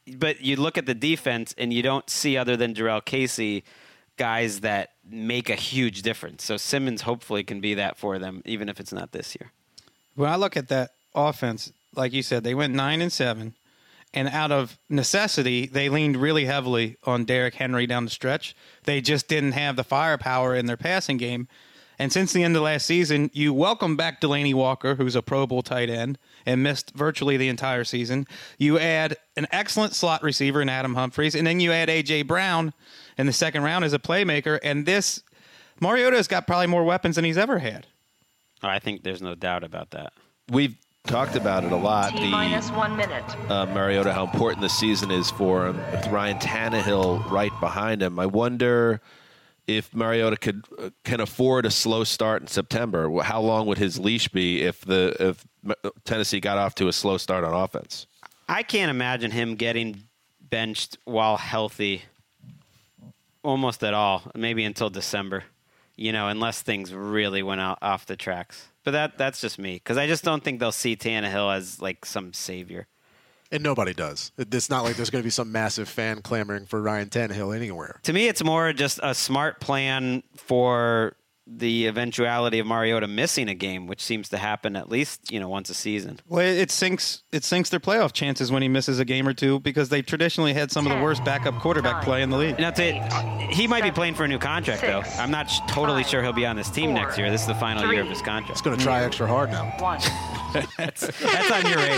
but you look at the defense and you don't see, other than Jarrell Casey, guys that make a huge difference. So Simmons hopefully can be that for them, even if it's not this year. When I look at that offense, like you said, they went 9-7, and out of necessity, they leaned really heavily on Derrick Henry down the stretch. They just didn't have the firepower in their passing game. And since the end of last season, you welcome back Delaney Walker, who's a Pro Bowl tight end, and missed virtually the entire season. You add an excellent slot receiver in Adam Humphries, and then you add A.J. Brown in the second round as a playmaker. And this, Mariota's got probably more weapons than he's ever had. Oh, I think there's no doubt about that. We've talked about it a lot. T-minus 1 minute. Mariota, how important the season is for him, with Ryan Tannehill right behind him. I wonder if Mariota can afford a slow start in September. How long would his leash be if Tennessee got off to a slow start on offense? I can't imagine him getting benched while healthy almost at all, maybe until December, unless things really went off the tracks. But that's just me, because I just don't think they'll see Tannehill as like some savior. And nobody does. It's not like there's going to be some massive fan clamoring for Ryan Tannehill anywhere. To me, it's more just a smart plan for the eventuality of Mariota missing a game, which seems to happen at least, once a season. Well, it sinks their playoff chances when he misses a game or two, because they traditionally had some of the worst backup quarterback play in the league. Now, he might be playing for a new contract, though. I'm not totally sure he'll be on this team next year. This is the final year of his contract. He's going to try extra hard now. 1. That's on your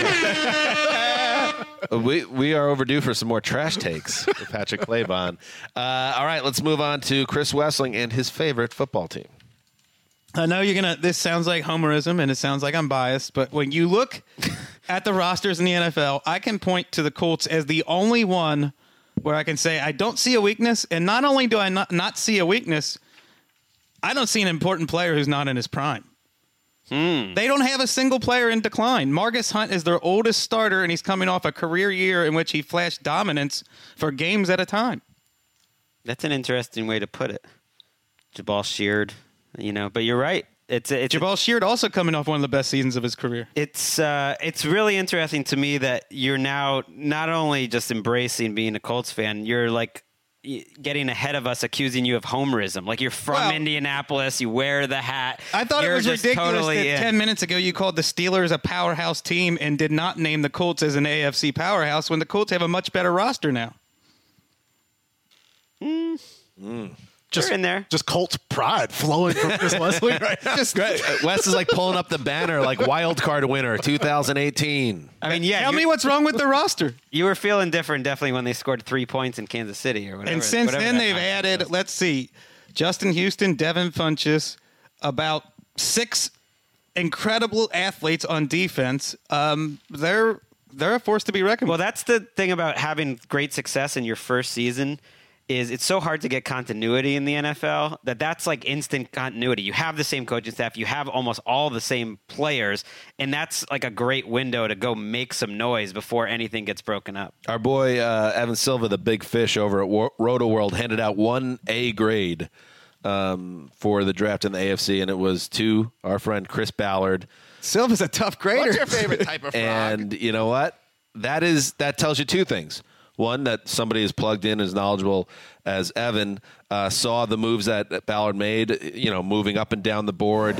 radar. We are overdue for some more trash takes with Patrick Claybon. All right, let's move on to Chris Wessling and his favorite football team. I know this sounds like homerism, and it sounds like I'm biased, but when you look at the rosters in the NFL, I can point to the Colts as the only one where I can say I don't see a weakness, and not only do I not see a weakness, I don't see an important player who's not in his prime. They don't have a single player in decline. Marcus Hunt is their oldest starter, and he's coming off a career year in which he flashed dominance for games at a time. That's an interesting way to put it. Jabal Sheard, but you're right. It's Jabal Sheard also coming off one of the best seasons of his career. It's really interesting to me that you're now not only just embracing being a Colts fan, you're like getting ahead of us, accusing you of homerism. Like, you're from Indianapolis, you wear the hat. I thought it was ridiculous that 10 minutes ago you called the Steelers a powerhouse team and did not name the Colts as an AFC powerhouse when the Colts have a much better roster now. Just in there. Just Colts pride flowing from Chris Wessling right now. Just great. Wes is like pulling up the banner like wild card winner 2018. I mean, Tell me what's wrong with the roster. You were feeling different definitely when they scored 3 points in Kansas City or whatever. And since then they've added, let's see, Justin Houston, Devin Funchess, about 6 incredible athletes on defense. They're a force to be reckoned with. Well, that's the thing about having great success in your first season. Is it's so hard to get continuity in the NFL that's like instant continuity. You have the same coaching staff. You have almost all the same players. And that's like a great window to go make some noise before anything gets broken up. Our boy Evan Silva, the big fish over at Roto World, handed out 1 A grade for the draft in the AFC, and it was to our friend Chris Ballard. Silva's a tough grader. What's your favorite type of frog? And you know what? That tells you 2 things. One, that somebody is plugged in, as knowledgeable as Evan, saw the moves that Ballard made, moving up and down the board,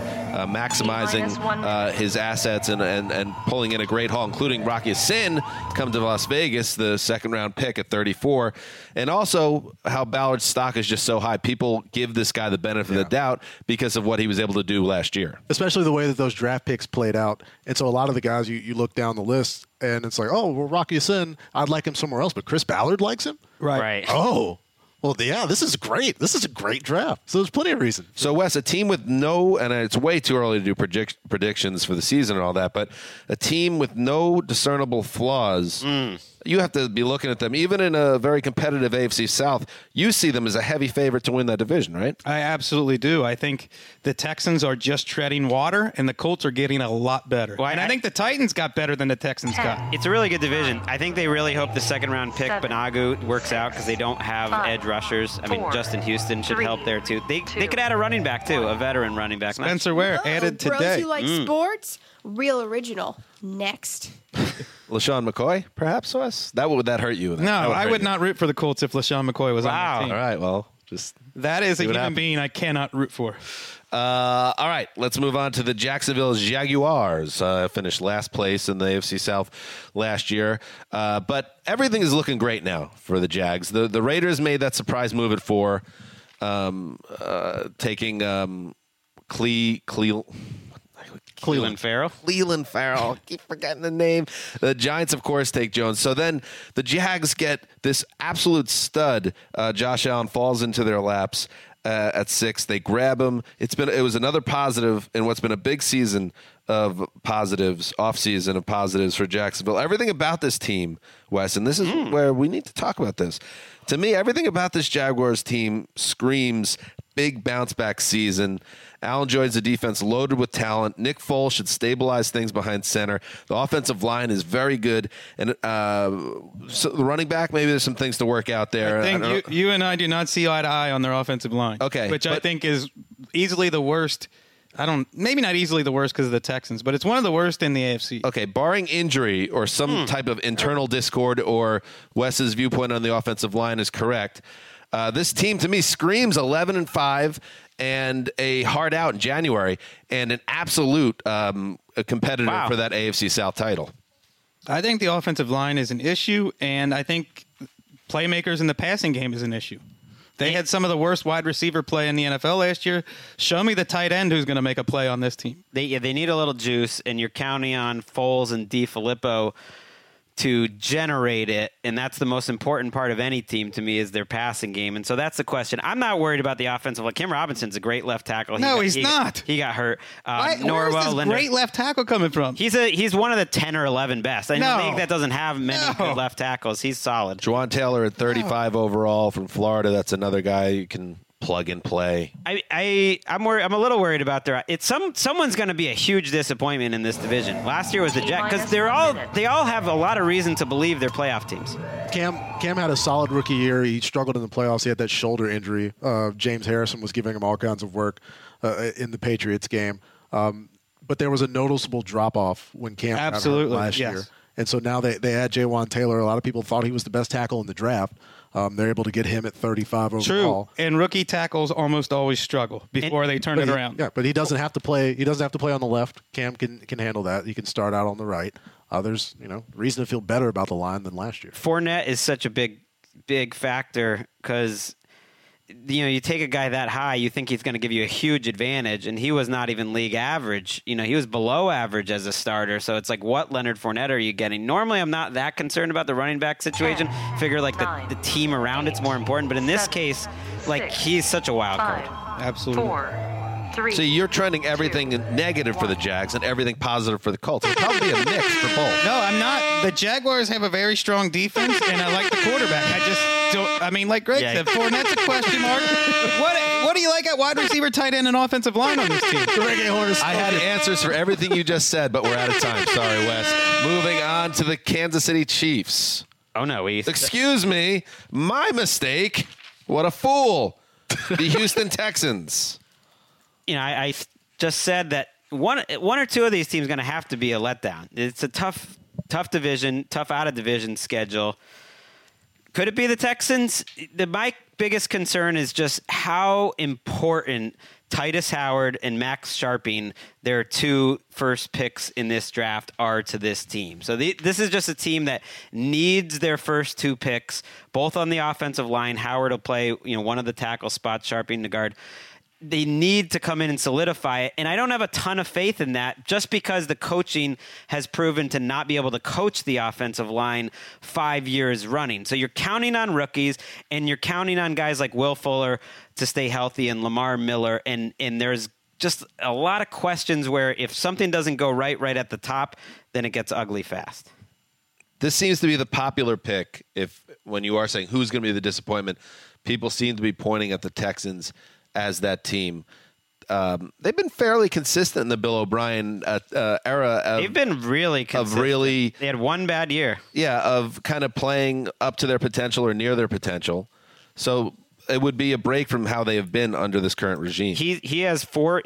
maximizing his assets and pulling in a great haul, including Rocky Sin, come to Las Vegas, the 2nd-round pick at 34. And also how Ballard's stock is just so high. People give this guy the benefit of the doubt because of what he was able to do last year. Especially the way that those draft picks played out. And so a lot of the guys, you look down the list, and it's like, oh, well, Rocky Sin, I'd like him somewhere else, but Chris Ballard likes him? Right. Oh, well, yeah, this is great. This is a great draft. So there's plenty of reason. So, Wes, a team with and it's way too early to do predictions for the season and all that, but a team with no discernible flaws, you have to be looking at them. Even in a very competitive AFC South, you see them as a heavy favorite to win that division, right? I absolutely do. I think the Texans are just treading water, and the Colts are getting a lot better. Well, and I think the Titans got better than the Texans got. It's a really good division. I think they really hope the 2nd-round pick, Banagu, works out because they don't have edge rushers. I mean, Justin Houston should help there, too. They could add a running back, too, a veteran running back. Spencer Ware added today. Bros who like sports, real original. Next. LaShawn McCoy, perhaps, Wes? Would that hurt you? No, I would not root for the Colts if LaShawn McCoy was on the team. All right, well, just that is a human happens. being I cannot root for. all right, let's move on to the Jacksonville Jaguars. Finished last place in the AFC South last year. But everything is looking great now for the Jags. The Raiders made that surprise move at 4, taking Cleveland Farrell. Cleveland Farrell. Keep forgetting the name. The Giants, of course, take Jones. So then the Jags get this absolute stud. Josh Allen falls into their laps at 6. They grab him. It was another positive in what's been a big season of positives, off-season of positives for Jacksonville. Everything about this team, Wes, and this is where we need to talk about this. To me, everything about this Jaguars team screams big bounce-back season. Allen joins the defense loaded with talent. Nick Foles should stabilize things behind center. The offensive line is very good. And so the running back, maybe there's some things to work out there. I think you and I do not see eye to eye on their offensive line. Okay. Which I think is easily the worst. Maybe not easily the worst because of the Texans, but it's one of the worst in the AFC. Okay, barring injury or some type of internal discord, or Wes's viewpoint on the offensive line is correct, this team to me screams 11-5 and a hard out in January and an absolute competitor for that AFC South title. I think the offensive line is an issue, and I think playmakers in the passing game is an issue. They had some of the worst wide receiver play in the NFL last year. Show me the tight end who's going to make a play on this team. They need a little juice, and you're counting on Foles and DiFilippo to generate it, and that's the most important part of any team to me is their passing game. And so that's the question. I'm not worried about the offensive line. Kim Robinson's a great left tackle. He's not. He got hurt. Where's this great left tackle coming from? He's one of the 10 or 11 best. I No. think that doesn't have many No. good left tackles. He's solid. Juwan Taylor at 35 overall from Florida. That's another guy you can plug and play. I'm a little worried about someone's going to be a huge disappointment in this division. Last year was the Jets because they all have a lot of reason to believe they're playoff teams. Cam had a solid rookie year. He struggled in the playoffs. He had that shoulder injury. James Harrison was giving him all kinds of work in the Patriots game. But there was a noticeable drop-off when Cam got hurt last year. And so now they add Juwan Taylor. A lot of people thought he was the best tackle in the draft. They're able to get him at 35 overall. True, and rookie tackles almost always struggle before they turn it around. Yeah, but he doesn't have to play. He doesn't have to play on the left. Cam can handle that. He can start out on the right. There's reason to feel better about the line than last year. Fournette is such a big factor because you take a guy that high, you think he's going to give you a huge advantage, and he was not even league average. He was below average as a starter, so it's like, what Leonard Fournette are you getting? Normally, I'm not that concerned about the running back situation. Figure like the team around it's more important, but in this case, he's such a wild card. Absolutely. 4, 3. So you're trending everything negative for the Jags and everything positive for the Colts. It's probably a mix for both. No, I'm not. The Jaguars have a very strong defense, and I like the quarterback. I just don't. Like Greg said, Fournette's a question mark. What do you like at wide receiver, tight end, and offensive line on this team? I had answers for everything you just said, but we're out of time. Sorry, Wes. Moving on to the Kansas City Chiefs. Oh, no. Excuse me. My mistake. What a fool. The Houston Texans. I just said that one or two of these teams are going to have to be a letdown. It's a tough division, tough out-of-division schedule. Could it be the Texans? My biggest concern is just how important Titus Howard and Max Sharping, their 2 first picks in this draft, are to this team. So this is just a team that needs their first 2 picks, both on the offensive line. Howard will play one of the tackle spots, Sharping the guard. They need to come in and solidify it. And I don't have a ton of faith in that just because the coaching has proven to not be able to coach the offensive line 5 years running. So you're counting on rookies and you're counting on guys like Will Fuller to stay healthy and Lamar Miller. And there's just a lot of questions where if something doesn't go right at the top, then it gets ugly fast. This seems to be the popular pick. When you are saying who's going to be the disappointment, people seem to be pointing at the Texans as that team. They've been fairly consistent in the Bill O'Brien era. They've been really consistent. They had one bad year. Yeah, of kind of playing up to their potential or near their potential. So it would be a break from how they have been under this current regime. He has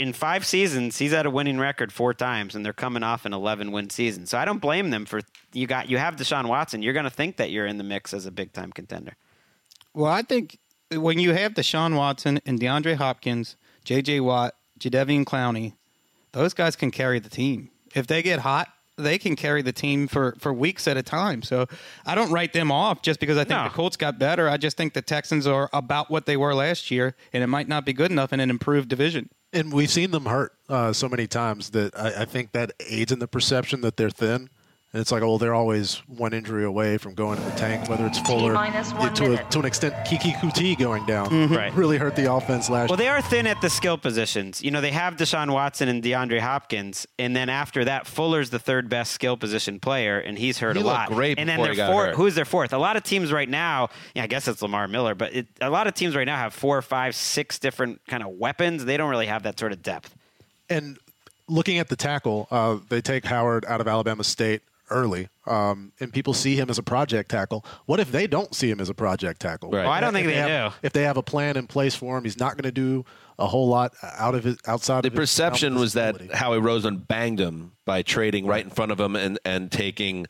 5 seasons. He's had a winning record 4 times, and they're coming off an 11-win season. So I don't blame them for you have Deshaun Watson. You're going to think that you're in the mix as a big time contender. Well, I think when you have Deshaun Watson and DeAndre Hopkins, J.J. Watt, Jadeveon Clowney, those guys can carry the team. If they get hot, they can carry the team for weeks at a time. So I don't write them off just because I think the Colts got better. I just think the Texans are about what they were last year, and it might not be good enough in an improved division. And we've seen them hurt so many times that I think that aids in the perception that they're thin. And it's like, they're always one injury away from going in the tank, whether it's Fuller, to an extent, Kiki Kuti going down. Right. Really hurt the offense last year. Well, they are thin at the skill positions. They have Deshaun Watson and DeAndre Hopkins, and then after that, Fuller's the 3rd best skill position player, and he's hurt a lot. Great and then before he got hurt. Who's their 4th? A lot of teams right now, I guess it's Lamar Miller, but a lot of teams right now have 4, 5, 6 different kind of weapons. They don't really have that sort of depth. And looking at the tackle, they take Howard out of Alabama State early, and people see him as a project tackle. What if they don't see him as a project tackle? Right. Well, I don't think they do. If they have a plan in place for him, he's not going to do a whole lot outside. The perception was that Howie Roseman banged him by trading right in front of him and taking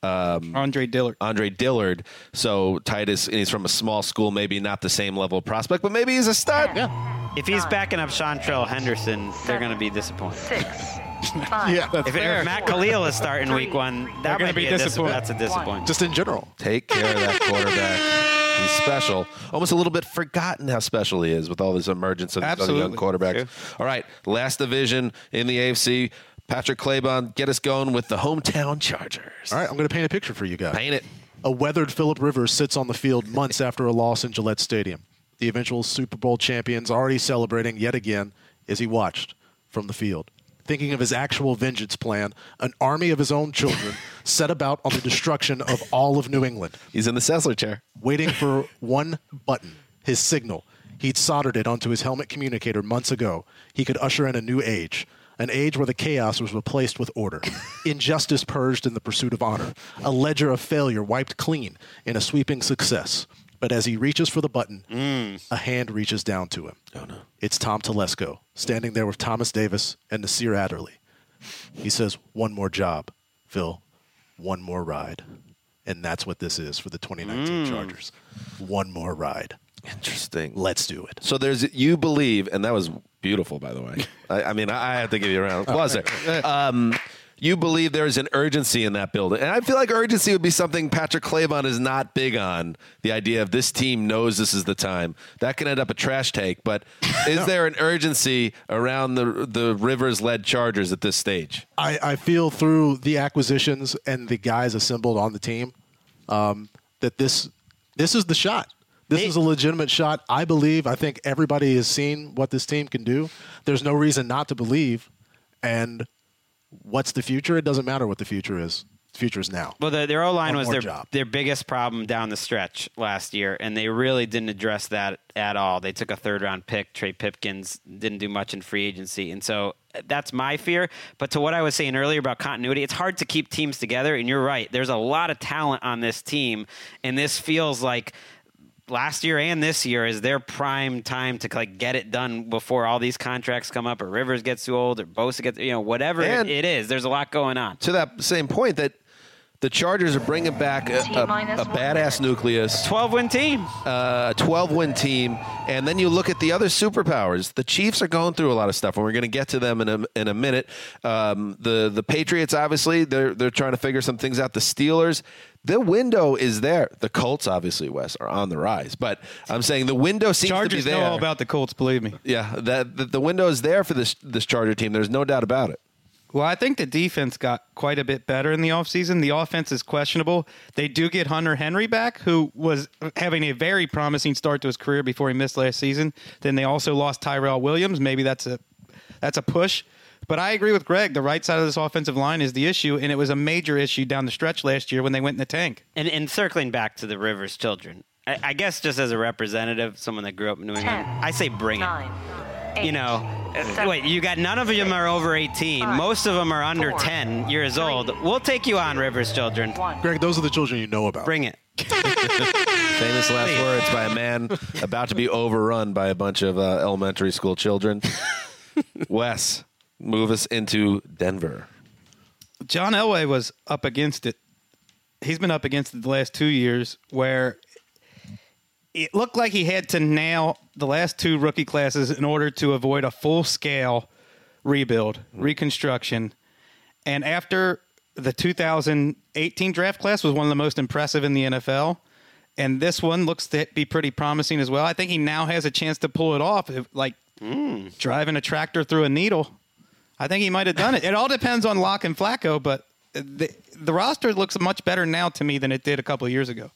Andre Dillard. So Titus, and he's from a small school, maybe not the same level of prospect, but maybe he's a stud. Yeah. If he's backing up Chantrell Henderson, they're going to be disappointed. 6, 5. Yeah, If Matt Khalil is starting week 1, that might be disappointed. That's a disappointment. just in general. Take care of that quarterback. He's special. Almost a little bit forgotten how special he is with all this emergence of these other young quarterbacks. True. All right, last division in the AFC. Patrick Claybon, get us going with the hometown Chargers. All right, I'm going to paint a picture for you guys. Paint it. A weathered Phillip Rivers sits on the field months after a loss in Gillette Stadium. The eventual Super Bowl champions already celebrating yet again as he watched from the field. Thinking of his actual vengeance plan, an army of his own children set about on the destruction of all of New England. He's in the Sessler chair. Waiting for one button, his signal. He'd soldered it onto his helmet communicator months ago. He could usher in a new age. An age where the chaos was replaced with order. Injustice purged in the pursuit of honor. A ledger of failure wiped clean in a sweeping success. But as he reaches for the button, a hand reaches down to him. Oh, no. It's Tom Telesco, standing there with Thomas Davis and Nasir Adderley. He says, one more job, Phil. One more ride. And that's what this is for the 2019 Chargers. One more ride. Interesting. Let's do it. So you believe, and that was beautiful, by the way. I have to give you a round of applause there. You believe there is an urgency in that building. And I feel like urgency would be something Patrick Claybon is not big on. The idea of this team knows this is the time. That can end up a trash take. But is there an urgency around the Rivers-led Chargers at this stage? I feel through the acquisitions and the guys assembled on the team that this is the shot. This is a legitimate shot. I think everybody has seen what this team can do. There's no reason not to believe. And what's the future? It doesn't matter what the future is. The future is now. Well, their O-line was job. their biggest problem down the stretch last year, and they really didn't address that at all. They took a 3rd-round pick. Trey Pipkins didn't do much in free agency, and so that's my fear. But to what I was saying earlier about continuity, it's hard to keep teams together, and you're right. There's a lot of talent on this team, and this feels like last year and this year is their prime time to get it done before all these contracts come up, or Rivers gets too old, or Bosa gets, whatever it is. There's a lot going on. To that same point, that the Chargers are bringing back a badass nucleus. 12-win team. A 12-win team. And then you look at the other superpowers. The Chiefs are going through a lot of stuff, and we're going to get to them in a minute. The Patriots, obviously, they're trying to figure some things out. The Steelers, the window is there. The Colts, obviously, Wes, are on the rise. But I'm saying the window seems to be there. Chargers know all about the Colts, believe me. Yeah, the window is there for this Charger team. There's no doubt about it. Well, I think the defense got quite a bit better in the offseason. The offense is questionable. They do get Hunter Henry back, who was having a very promising start to his career before he missed last season. Then they also lost Tyrell Williams. Maybe that's a push. But I agree with Greg. The right side of this offensive line is the issue, and it was a major issue down the stretch last year when they went in the tank. And circling back to the Rivers children, I guess just as a representative, someone that grew up in New England, I say bring it. 9, you know, wait, you got none of them are over 18. Most of them are under 10 years old. We'll take you on, Rivers children. Greg, those are the children you know about. Bring it. Famous last words by a man about to be overrun by a bunch of elementary school children. Wes, move us into Denver. John Elway was up against it. He's been up against it the last 2 years where it looked like he had to nail the last two rookie classes in order to avoid a full-scale rebuild, reconstruction. And after the 2018 draft class was one of the most impressive in the NFL, and this one looks to be pretty promising as well. I think he now has a chance to pull it off, like driving a tractor through a needle. I think he might have done it. It all depends on Locke and Flacco, but the roster looks much better now to me than it did a couple of years ago.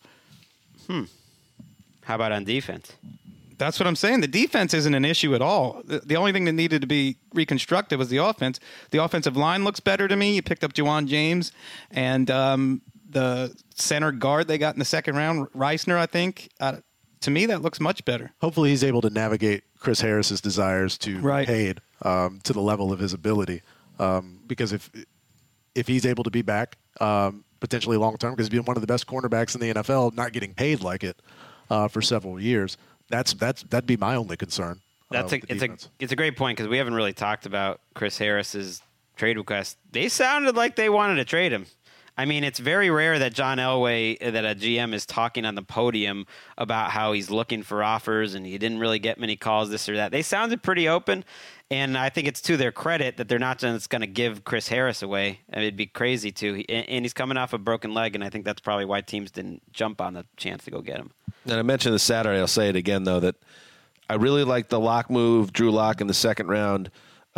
How about on defense? That's what I'm saying. The defense isn't an issue at all. The only thing that needed to be reconstructed was the offense. The offensive line looks better to me. You picked up Juwan James and the center guard they got in the second round, Reisner, I think. To me, that looks much better. Hopefully he's able to navigate Chris Harris's desires to be paid to the level of his ability. Because if he's able to be back potentially long-term, because he's been one of the best cornerbacks in the NFL, not getting paid like it for several years, that'd be my only concern. It's a great point because we haven't really talked about Chris Harris's trade request. They sounded like they wanted to trade him. I mean, it's very rare that John Elway, that a GM is talking on the podium about how he's looking for offers and he didn't really get many calls, this or that. They sounded pretty open, and I think it's to their credit that they're not just going to give Chris Harris away. I mean, it'd be crazy to. And he's coming off a broken leg, and I think that's probably why teams didn't jump on the chance to go get him. And I mentioned this Saturday, I'll say it again, though, that I really like the Locke move, Drew Locke in the second round,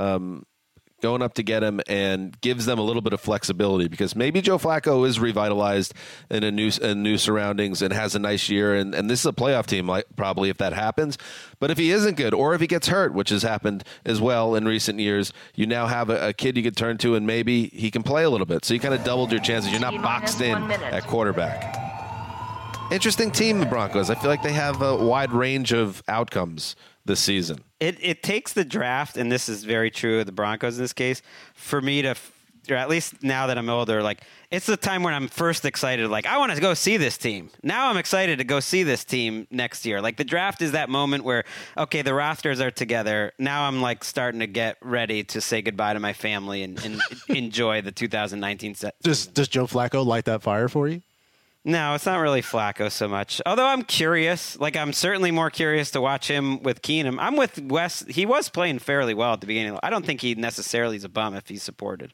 going up to get him, and gives them a little bit of flexibility because maybe Joe Flacco is revitalized in new surroundings and has a nice year, and this is a playoff team probably if that happens. But if he isn't good or if he gets hurt, which has happened as well in recent years, you now have a kid you could turn to and maybe he can play a little bit. So you kind of doubled your chances. You're not boxed in at quarterback. Interesting team, the Broncos. I feel like they have a wide range of outcomes this season. It takes the draft, and this is very true of the Broncos in this case, for me to, or at least now that I'm older, like it's the time when I'm first excited, like I want to go see this team. Now I'm excited to go see this team next year. Like the draft is that moment where, okay, the rosters are together. Now I'm like starting to get ready to say goodbye to my family and enjoy the 2019 set. Does Joe Flacco light that fire for you? No, it's not really Flacco so much. Although I'm curious. Like, I'm certainly more curious to watch him with Keenum. I'm with Wes. He was playing fairly well at the beginning. I don't think he necessarily is a bum if he's supported.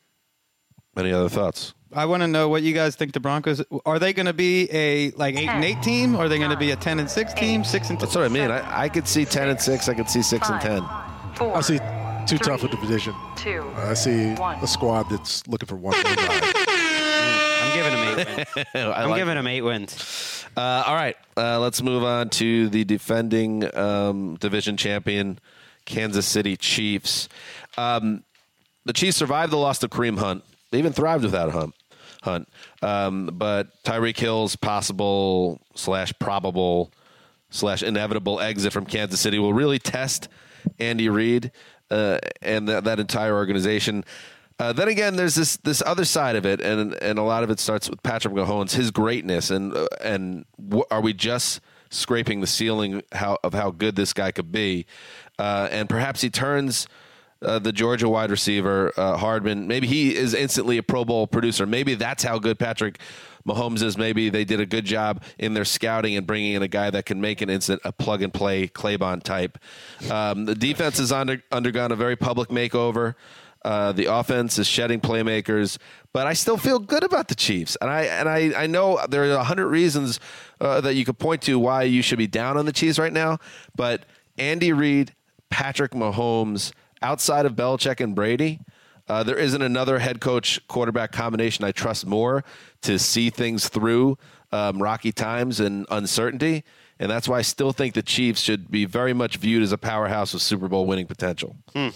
Any other thoughts? I want to know what you guys think the Broncos, are they going to be a 8-8 team? Or are they going to be a 10-6 team? 6-2? That's what I mean. I could see 10-6. I could see 6-10. I see too tough a division. I see a squad that's looking for one guy. I'm giving him 8 wins. I'm giving him 8 wins. All right. Let's move on to the defending division champion, Kansas City Chiefs. The Chiefs survived the loss of Kareem Hunt. They even thrived without Hunt. But Tyreek Hill's possible / probable / inevitable exit from Kansas City will really test Andy Reid and that entire organization. Then again, there's this other side of it, and a lot of it starts with Patrick Mahomes, his greatness, and are we just scraping the ceiling of how good this guy could be? And perhaps he turns the Georgia wide receiver, Hardman. Maybe he is instantly a Pro Bowl producer. Maybe that's how good Patrick Mahomes is. Maybe they did a good job in their scouting and bringing in a guy that can make an instant, a plug-and-play Claybon type. The defense has undergone a very public makeover. The offense is shedding playmakers, but I still feel good about the Chiefs. And I know there are 100 reasons that you could point to why you should be down on the Chiefs right now. But Andy Reid, Patrick Mahomes, outside of Belichick and Brady, there isn't another head coach quarterback combination I trust more to see things through rocky times and uncertainty. And that's why I still think the Chiefs should be very much viewed as a powerhouse with Super Bowl winning potential.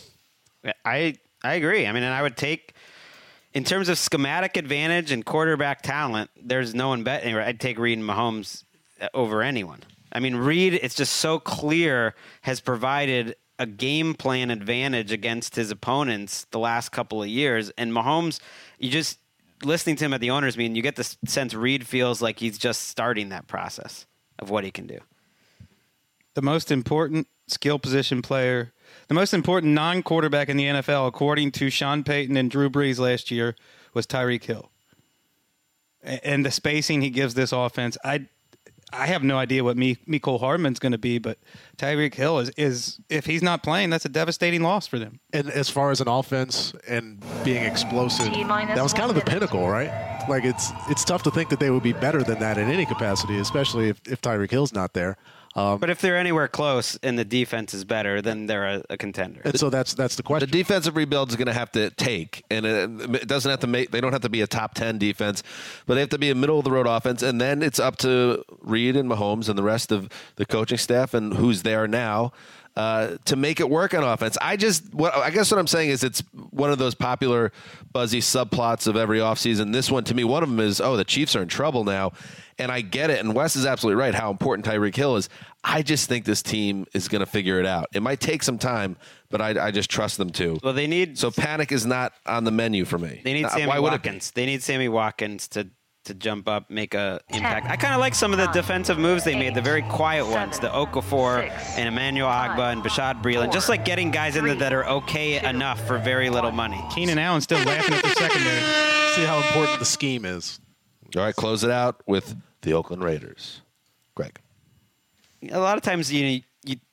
I agree. I mean, and I would take, in terms of schematic advantage and quarterback talent, there's no one better. I'd take Reid and Mahomes over anyone. I mean, Reid, it's just so clear, has provided a game plan advantage against his opponents the last couple of years. And Mahomes, you just listening to him at the owners meeting, you get the sense Reid feels like he's just starting that process of what he can do. The most important skill position player, the most important non-quarterback in the NFL, according to Sean Payton and Drew Brees last year, was Tyreek Hill. And the spacing he gives this offense, I have no idea what Mecole Hardman's going to be, but Tyreek Hill is if he's not playing, that's a devastating loss for them. And as far as an offense and being explosive, that was kind of the pinnacle, right? Like it's tough to think that they would be better than that in any capacity, especially if Tyreek Hill's not there. But if they're anywhere close and the defense is better, then they're a contender. And so that's the question. The defensive rebuild is going to have to take, and it doesn't have to make. They don't have to be a top 10 defense, but they have to be a middle of the road offense. And then it's up to Reid and Mahomes and the rest of the coaching staff and who's there now to make it work on offense. I guess what I'm saying is it's one of those popular buzzy subplots of every offseason. This one, to me, one of them is, the Chiefs are in trouble now. And I get it, and Wes is absolutely right how important Tyreek Hill is. I just think this team is going to figure it out. It might take some time, but I just trust them to. Well, they need so panic is not on the menu for me. They need Sammy Watkins. They need Sammy Watkins to jump up, make a impact. I kind of like some of the defensive moves they made, the very quiet ones, the Okafor and Emmanuel Agba and Bashad Breeland, just like getting guys in there that are okay enough for very little money. Keenan Allen still laughing at the secondary. See how important the scheme is. All right, close it out with the Oakland Raiders. Greg. A lot of times you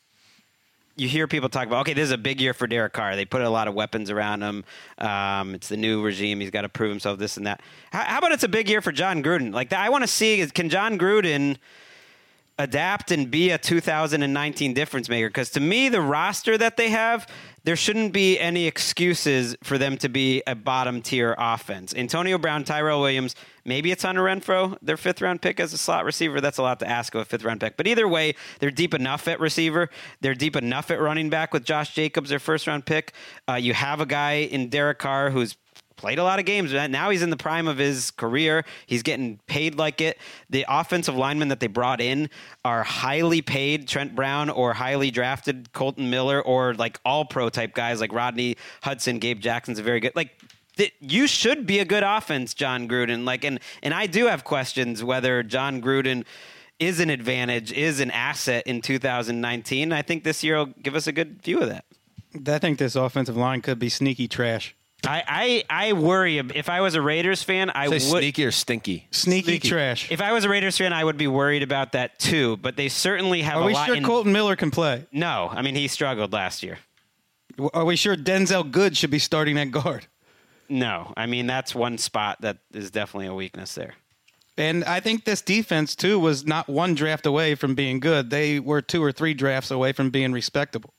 hear people talk about, okay, this is a big year for Derek Carr. They put a lot of weapons around him. It's the new regime. He's got to prove himself, this and that. How about it's a big year for John Gruden? Like, I want to see, can John Gruden adapt and be a 2019 difference maker? Because to me, the roster that they have, there shouldn't be any excuses for them to be a bottom-tier offense. Antonio Brown, Tyrell Williams, maybe it's Hunter Renfrow, their fifth-round pick as a slot receiver. That's a lot to ask of a fifth-round pick. But either way, they're deep enough at receiver. They're deep enough at running back with Josh Jacobs, their first-round pick. You have a guy in Derek Carr who's played a lot of games. Now he's in the prime of his career. He's getting paid like it. The offensive linemen that they brought in are highly paid, Trent Brown, or highly drafted Colton Miller, or like all-pro type guys like Rodney Hudson, Gabe Jackson's a very good. Like, you should be a good offense, John Gruden. Like, and I do have questions whether John Gruden is an advantage, is an asset in 2019. I think this year will give us a good view of that. I think this offensive line could be sneaky trash. I worry. If I was a Raiders fan, I would. Sneaky or stinky? Sneaky trash. If I was a Raiders fan, I would be worried about that too. But they certainly have a lot. Are we sure Colton Miller can play? No. I mean, he struggled last year. Are we sure Denzel Good should be starting at guard? No. I mean, that's one spot that is definitely a weakness there. And I think this defense, too, was not one draft away from being good. They were 2 or 3 drafts away from being respectable.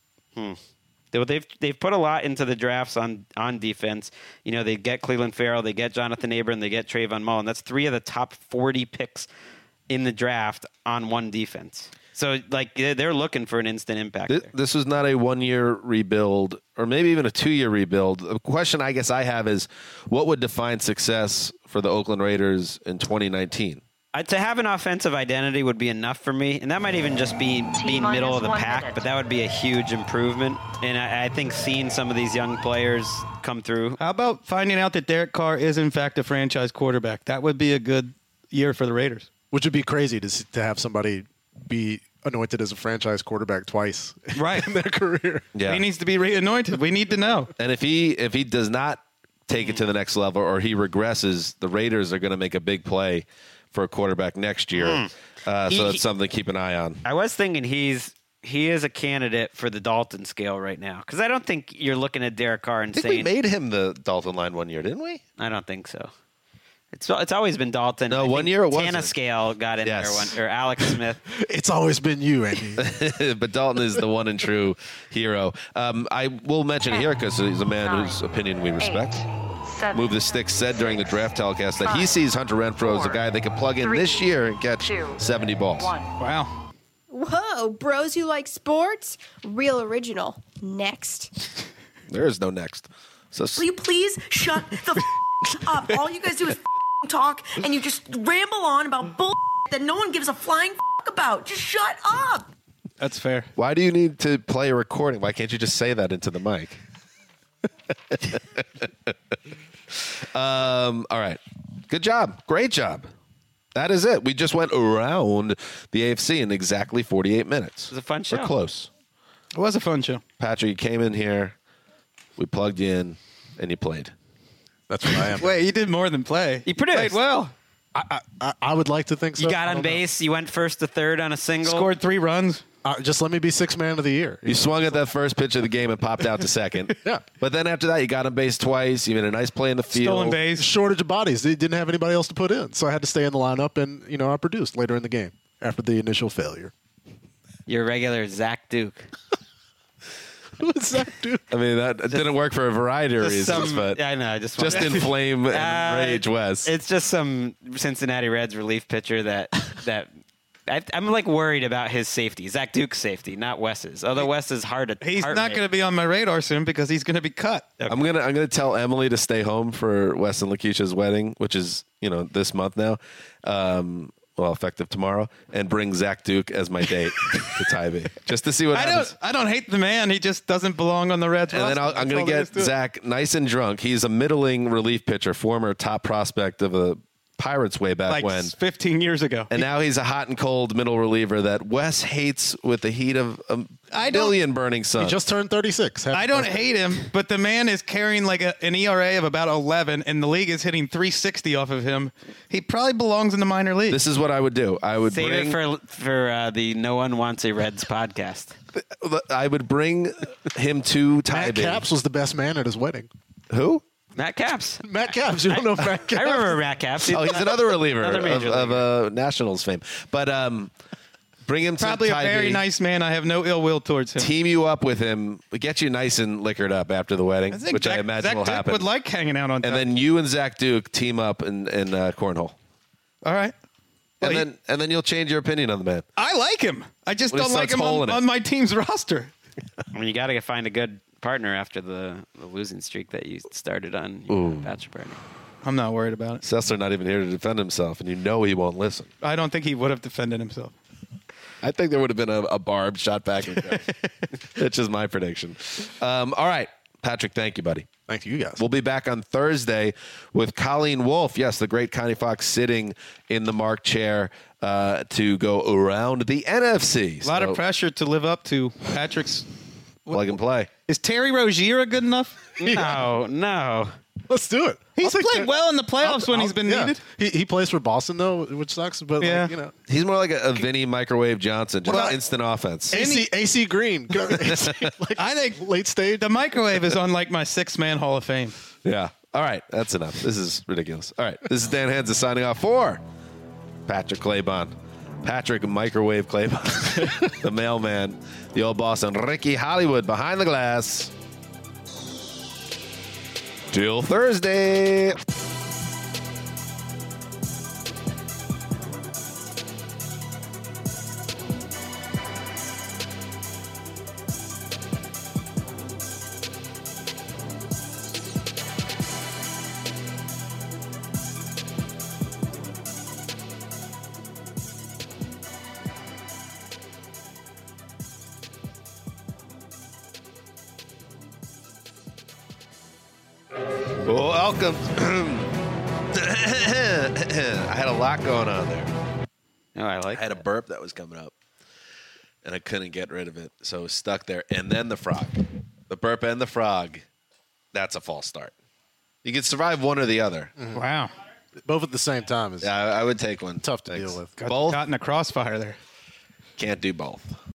They've put a lot into the drafts on defense. You know, they get Cleveland Farrell, they get Jonathan Abram, they get Trayvon Mullen. That's 3 of the top 40 picks in the draft on one defense. So, like, they're looking for an instant impact. This was not a 1-year rebuild, or maybe even a 2-year rebuild. The question I guess I have is, what would define success for the Oakland Raiders in 2019? To have an offensive identity would be enough for me, and that might even just be being middle of the pack, but that would be a huge improvement. And I think seeing some of these young players come through. How about finding out that Derek Carr is, in fact, a franchise quarterback? That would be a good year for the Raiders. Which would be crazy to have somebody be anointed as a franchise quarterback twice in their career. Yeah. He needs to be re-anointed. We need to know. And if he does not take it to the next level, or he regresses, the Raiders are going to make a big play for a quarterback next year. So that's something to keep an eye on. I was thinking he is a candidate for the Dalton scale right now, because I don't think you're looking at Derek Carr and saying, we made him the Dalton line 1 year, didn't we? I don't think so. It's always been Dalton. No, 1 year it wasn't. Tana Scale got in there or Alex Smith. It's always been you, Andy. But Dalton is the one and true hero. I will mention here, because he's a man whose opinion we respect. Move the Sticks said during the draft telecast that he sees Hunter Renfrow as a guy they could plug in this year and catch 70 balls. Wow. Whoa, bros who like sports? Real original. Next. There is no next. So, will you please shut the up? All you guys do is talk, and you just ramble on about bull that no one gives a flying about. Just shut up. That's fair. Why do you need to play a recording? Why can't you just say that into the mic? All right. Good job. Great job. That is it. We just went around the AFC in exactly 48 minutes. It was a fun show. We're close. It was a fun show. Patrick, you came in here, we plugged you in, and you played. That's what I am. Wait, you did more than play. You produced. Played well. I would like to think so. You got I on don't know. base. You went first to third on a single. Scored 3 runs. Just let me be sixth man of the year. You swung at that first pitch of the game and popped out to second. Yeah. But then after that, you got on base twice. You made a nice play in the field. Stolen base. Shortage of bodies. They didn't have anybody else to put in, so I had to stay in the lineup, and I produced later in the game after the initial failure. Your regular Zach Duke. Who is that dude? I mean, that didn't work for a variety of reasons, but I know. Just inflame and rage Wes. It's just some Cincinnati Reds relief pitcher that I'm like worried about his safety, Zach Duke's safety, not Wes's. Although Wes is hard to. He's not going to be on my radar soon because he's going to be cut. I'm gonna tell Emily to stay home for Wes and Lakeisha's wedding, which is this month now, effective tomorrow, and bring Zach Duke as my date to Tybee just to see what happens. I don't hate the man. He just doesn't belong on the Reds. And then I'm going to get Zach nice and drunk. He's a middling relief pitcher, former top prospect of the Pirates way back like when. 15 years ago. And now he's a hot and cold middle reliever that Wes hates with the heat of a billion burning sun. He just turned 36. I don't hate him, but the man is carrying like an ERA of about 11, and the league is hitting 360 off of him. He probably belongs in the minor league. This is what I would do. I would save bring, it for the No One Wants a Reds podcast. I would bring him to Matt Tybee. Capps was the best man at his wedding. Who? Matt Capps. Matt Capps. You don't know Matt Capps? I remember Matt Capps. Oh, he's another reliever Another major of Nationals fame. But bring him Probably to a Tybee. very nice man. I have no ill will towards him. Team you up with him. Get you nice and liquored up after the wedding, I think which I imagine Zach will Duke happen. would like hanging out on And then you and Zach Duke team up in cornhole. All right. Well, And then you'll change your opinion on the man. I like him. I just When he don't like starts him holing it. on my team's roster. I mean, you got to find a good partner after the losing streak that you started on your bachelor party. I'm not worried about it. Sessler not even here to defend himself, and he won't listen. I don't think he would have defended himself. I think there would have been a barb shot back. Which is my prediction. All right. Patrick, thank you, buddy. Thank you, guys. We'll be back on Thursday with Colleen Wolfe. Yes, the great Connie Fox sitting in the Mark chair to go around the NFC. A lot of pressure to live up to Patrick's. Plug and play. Is Terry Rozier good enough? No. Let's do it. He's played well in the playoffs when he's been needed. He plays for Boston, though, which sucks. But, Yeah. He's more like a Vinny Microwave Johnson, just instant offense. AC Green. I think late stage. the microwave is on like my 6-man Hall of Fame. Yeah. All right. That's enough. This is ridiculous. All right. This is Dan Hansa signing off for Patrick Claybon. Patrick Microwave Claybon. The mailman. The old boss. And Ricky Hollywood behind the glass. Till Thursday. Welcome. I had a lot going on there. No, I like I had a burp that was coming up, and I couldn't get rid of it, so it was stuck there. And then the frog. The burp and the frog, that's a false start. You can survive one or the other. Wow. Both at the same time is Yeah, I would take one. tough to Thanks. deal with. Both? Got in a crossfire there. Can't do both.